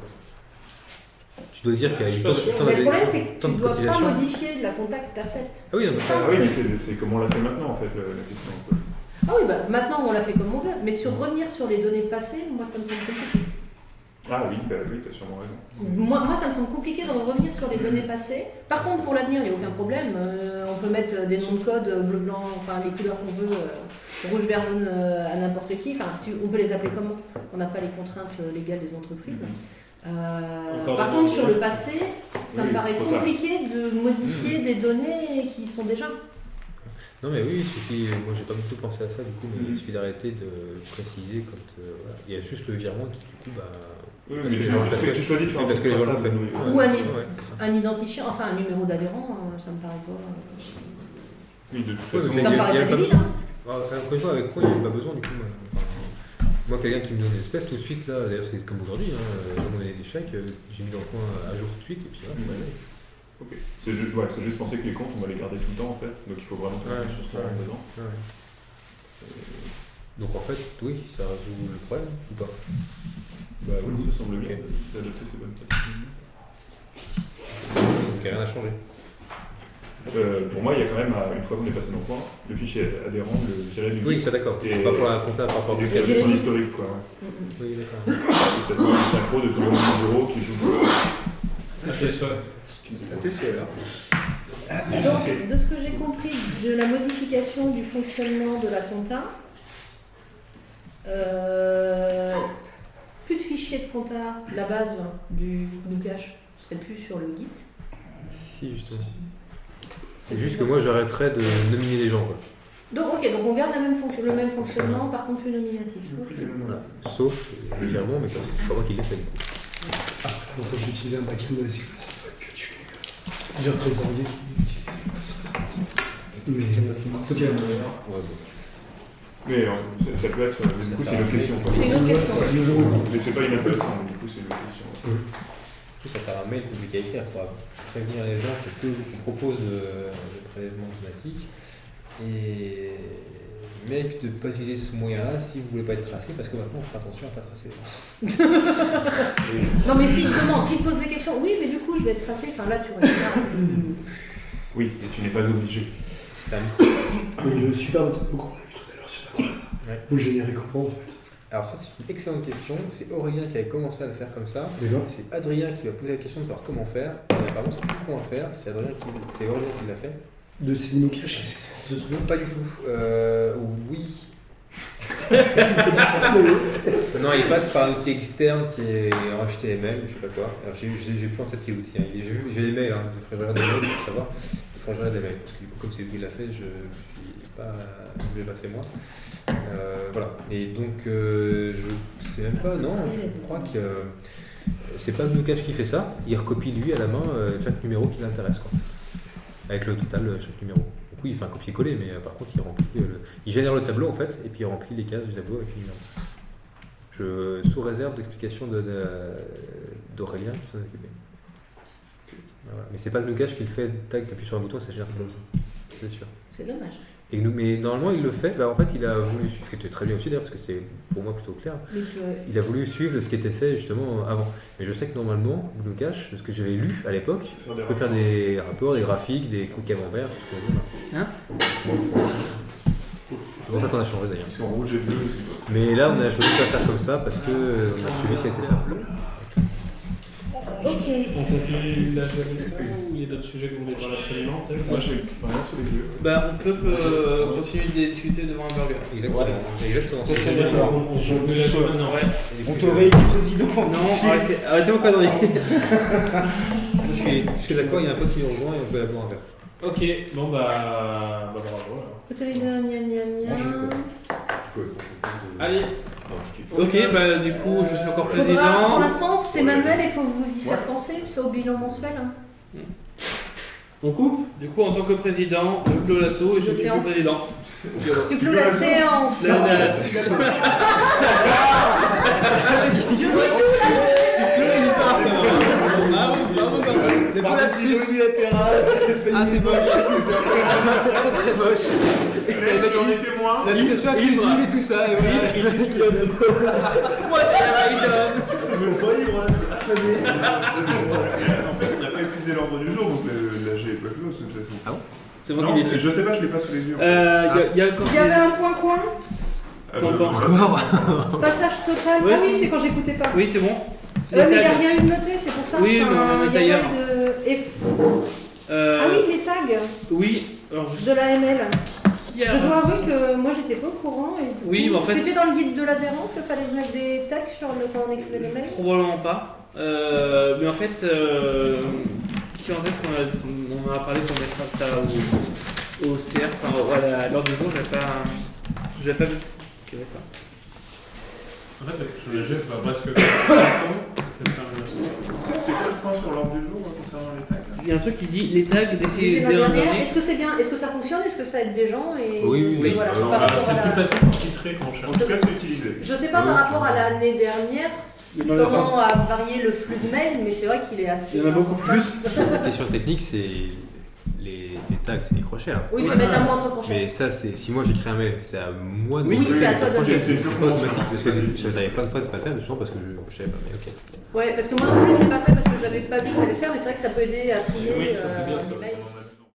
Tu dois dire qu'il y a Je eu suis tant pas sûr. tant Mais le de- problème, c'est que tant tu de ne dois pas cotisations. modifier la compta que tu as faite. Ah oui, non, mais ça, Ah oui, mais c'est, c'est comme on l'a fait maintenant en fait, la, la question. Ah oui, bah, maintenant on l'a fait comme on veut, mais sur revenir sur les données passées, moi ça me semble compliqué. Ah oui, bah oui, t'as sûrement raison. Moi, moi ça me semble compliqué de revenir sur les données passées. Par contre, pour l'avenir, il n'y a aucun problème. Euh, on peut mettre des noms de code euh, bleu, blanc, enfin les couleurs qu'on veut, euh, rouge, vert, jaune euh, à n'importe qui. Enfin, tu- on peut les appeler comment? On n'a pas les contraintes euh, légales des entreprises. Euh, Encore par des contre, données. sur le passé, ça Oui, me paraît trop tard. compliqué de modifier des données qui sont déjà. Non mais oui, il suffit, moi j'ai pas du tout pensé à ça du coup, mais il suffit d'arrêter de préciser quand euh, voilà. Il y a juste le virement qui du coup bah. Oui, parce mais que tu, les gens tu, le tu, font. tu choisis de faire Oui, parce un que les truc gens le traçable, font. oui. Ou un, Ouais, c'est ça. un identifiant, enfin un numéro d'adhérent, euh, ça me paraît pas. euh, Oui, de toute Ouais, façon. mais Ça me il y a- paraît il y a pas pas débile, besoin. hein. Ah, enfin, encore une fois, avec quoi il n'y a pas besoin du coup. Moi, Enfin, moi, quelqu'un qui me donne une espèce tout de suite, là, d'ailleurs c'est comme aujourd'hui, hein, j'ai donné des chèques, euh, j'ai mis dans le coin à jour tout de suite, et puis là, c'est réglé. Ok. C'est juste, ouais, c'est juste penser que les comptes, on va les garder tout le temps en fait, donc il faut vraiment faire Ouais, attention sur ce qu'on ouais. rentre dedans. Ouais. Donc en fait, oui, ça résout le problème ou pas? Bah oui, ça semble bien Ok. d'adopter ces bonnes pratiques. Donc il n'y a rien à changer. Euh, pour moi, il y a quand même, à- une fois qu'on est passé dans le coin, le fichier adhérent, le virer du Oui, ça d'accord. Et- Pas pour la compta, par rapport et à de garder son historique, quoi. Ouais. Oui, d'accord. Et ça demande une synchro de tout le monde du bureau qui joue. Ça fait ça. À tes souhaits, là. Donc, de ce que j'ai compris de la modification du fonctionnement de la compta, euh, plus de fichiers de compta, la base du Nucash serait plus sur le Git. Si, justement. C'est juste que moi j'arrêterais de nominer les gens. Quoi. Donc, ok, donc on garde la même fonction, le même fonctionnement, par contre plus nominatif. Ok. Voilà. Sauf le virement, mais parce que c'est pas moi qui l'ai fait. Du coup. Donc quand j'utilisais un backend de S Q L, ça peut être que tu plusieurs trésoriers qui utilisaient Microsoft. Mais c'est bien. Ouais, bon. Mais euh, ça, ça peut être, mais du coup, c'est une autre question. quoi. C'est une autre question. C'est le jour où- Mais c'est pas inintéressant, du coup, c'est une autre question. Du coup, ça fait un mail compliqué à écrire pour prévenir les gens que je vous propose le, le prélèvement automatique. Et mais de ne pas utiliser ce moyen-là si vous voulez pas être tracé, parce que maintenant on fera attention à ne pas tracer les gens. Non mais s'il demande, s'il pose des questions, oui mais du coup je vais être tracé, enfin là tu réponds. Oui, et tu n'es pas obligé. C'est un... Mais le superbe tableau qu'on a vu tout à l'heure sur la compta, Ouais. vous le générez comment en fait? Alors ça c'est une excellente question, c'est Aurélien qui avait commencé à le faire comme ça. D'accord. C'est Adrien qui va poser la question de savoir comment faire. Et apparemment c'est plus comment faire, c'est Adrien qui, c'est Aurélien qui l'a fait. De Céline Cash, qu'est-ce que c'est ce truc? Pas du tout. Euh, oui. Non, il passe par un outil externe qui est en H T M L, je sais pas quoi. Alors j'ai, j'ai, j'ai plus en tête quel outil. Hein. J'ai, vu- j'ai des mails, hein. Il faudrait que je regarde des mails pour savoir. Il faudrait que je regarde des mails. Parce que du coup, comme c'est lui qui l'a fait, je suis pas, je l'ai pas fait moi. Euh, voilà. Et donc, euh, je sais même pas, non, je crois que. c'est pas Gnucash qui fait ça, il recopie lui à la main euh, chaque numéro qui l'intéresse, quoi. Avec le total de chaque numéro. Donc oui, il fait un copier-coller, mais euh, par contre, il remplit euh, le... il génère le tableau en fait, et puis il remplit les cases du tableau avec les numéros. Je, sous réserve d'explication de, de, d'Aurélien qui s'en occupait. Voilà. Mais c'est pas Gnucash qui le fait, tac, t'appuies sur un bouton et ça génère ça comme ça. C'est sûr. C'est dommage. Et nous, mais normalement, il le fait, bah, en fait, il a voulu suivre, ce qui était très bien aussi d'ailleurs, parce que c'était pour moi plutôt clair. Mais que- Il a voulu suivre ce qui était fait justement avant. Mais je sais que normalement, Gnucash, de ce que j'avais lu à l'époque, Faire des peut faire des rapports, des graphiques, des coups camembert, tout ce qu'on veut. Hein C'est pour ça qu'on a changé d'ailleurs. Ils sont rouges et bleus aussi. Mais là, on a choisi de la faire comme ça parce qu'on a suivi ce qui a été fait. Ok. On conclut l'âge avec ça ou il y a d'autres sujets que vous voulez parler absolument peut-être? Moi j'ai rien sous les yeux. Bah, on peut euh, continuer de discuter devant un burger. Exactement. Exactement. C'est très bien, on on conclut l'âge maintenant. Ouais. On te réélit président. Non, arrêtez, arrêtez vos conneries. Je suis, je suis d'accord, il y a un pote qui nous rejoint et on peut la boire un verre. Ok, bon bah, bah bravo alors. Gna, gna, gna, gna, gna. Allez. Ok, bah du coup, je suis encore Faudra, président. pour l'instant, c'est manuel, il faut vous y faire penser, c'est au bilan mensuel. hein. On coupe. Du coup, en tant que président, je clôt l'assaut et je De suis le séance. président. Tu clôt la séance. La- la- Les décisions unilatérales. Ah, c'est moche. C'est très très moche. On est témoin. La situation inclusive et tout ça, et voilà. C'est même pas libre, là, c'est affamé. En fait, on n'a pas épuisé l'ordre du jour, donc le- la G est pas close de toute façon. Ah bon? C'est moi Non, qui c'est- décide. je sais pas, je l'ai pas sous les yeux. Euh, il y a- il y a encore Il y avait un point coin, Euh, encore. euh, passage total. Ouais, ah oui, c'est- c'est quand j'écoutais pas. Oui, c'est bon. Euh, mais il n'y a tags. rien eu de noté, c'est pour ça. Oui, mais on en Enfin, est il y a ailleurs. pas eu de- et- Euh, Ah oui, les tags Oui, alors je de l'A M L. qui Je a- dois avouer que moi j'étais pas au courant. Et du Oui, coup, mais en fait, c'était dans le guide de l'adhérent qu'il fallait mettre des tags sur le, quand on écrivait les mails. Probablement pas. Euh, mais en fait, euh, qui en fait, on a, on a parlé qu'on mettra ça au, au C R, enfin à la- à l'heure du jour, j'avais pas, j'avais pas vu qu'il y avait ça. En fait, le G va presque. C'est c'est quoi le point sur l'ordre du jour hein, concernant les tags là Il y a un truc qui dit les tags Et d'essayer c'est de la dernière. donner. Est-ce que c'est bien? Est-ce que ça fonctionne? Est-ce que ça aide des gens? Et Oui, oui, oui. voilà, Ah, par non, rapport C'est à la- plus facile pour titrer quand on En cherche. tout cas, c'est utilisé. Je sais pas par rapport à l'année dernière Il y en a comment a varié le flux de mails, mais c'est vrai qu'il est assez. Il y en a beaucoup plus. La question technique, c'est les, les tags, c'est les crochets là. Oui, il faut mettre un mot entre crochets. Mais ça, c'est si moi j'écris un mail, c'est à moi de Oui, mettre c'est à le toi de crochet. le C'est faire. pas automatique. Parce que ça m'est arrivé plein de fois de pas le faire, justement parce que je, je savais pas. Mais ok. Ouais, parce que moi non plus je l'ai pas fait parce que j'avais pas vu qu'il fallait faire, mais c'est vrai que ça peut aider à trier Oui, ça, c'est bien, euh, ça. les mails.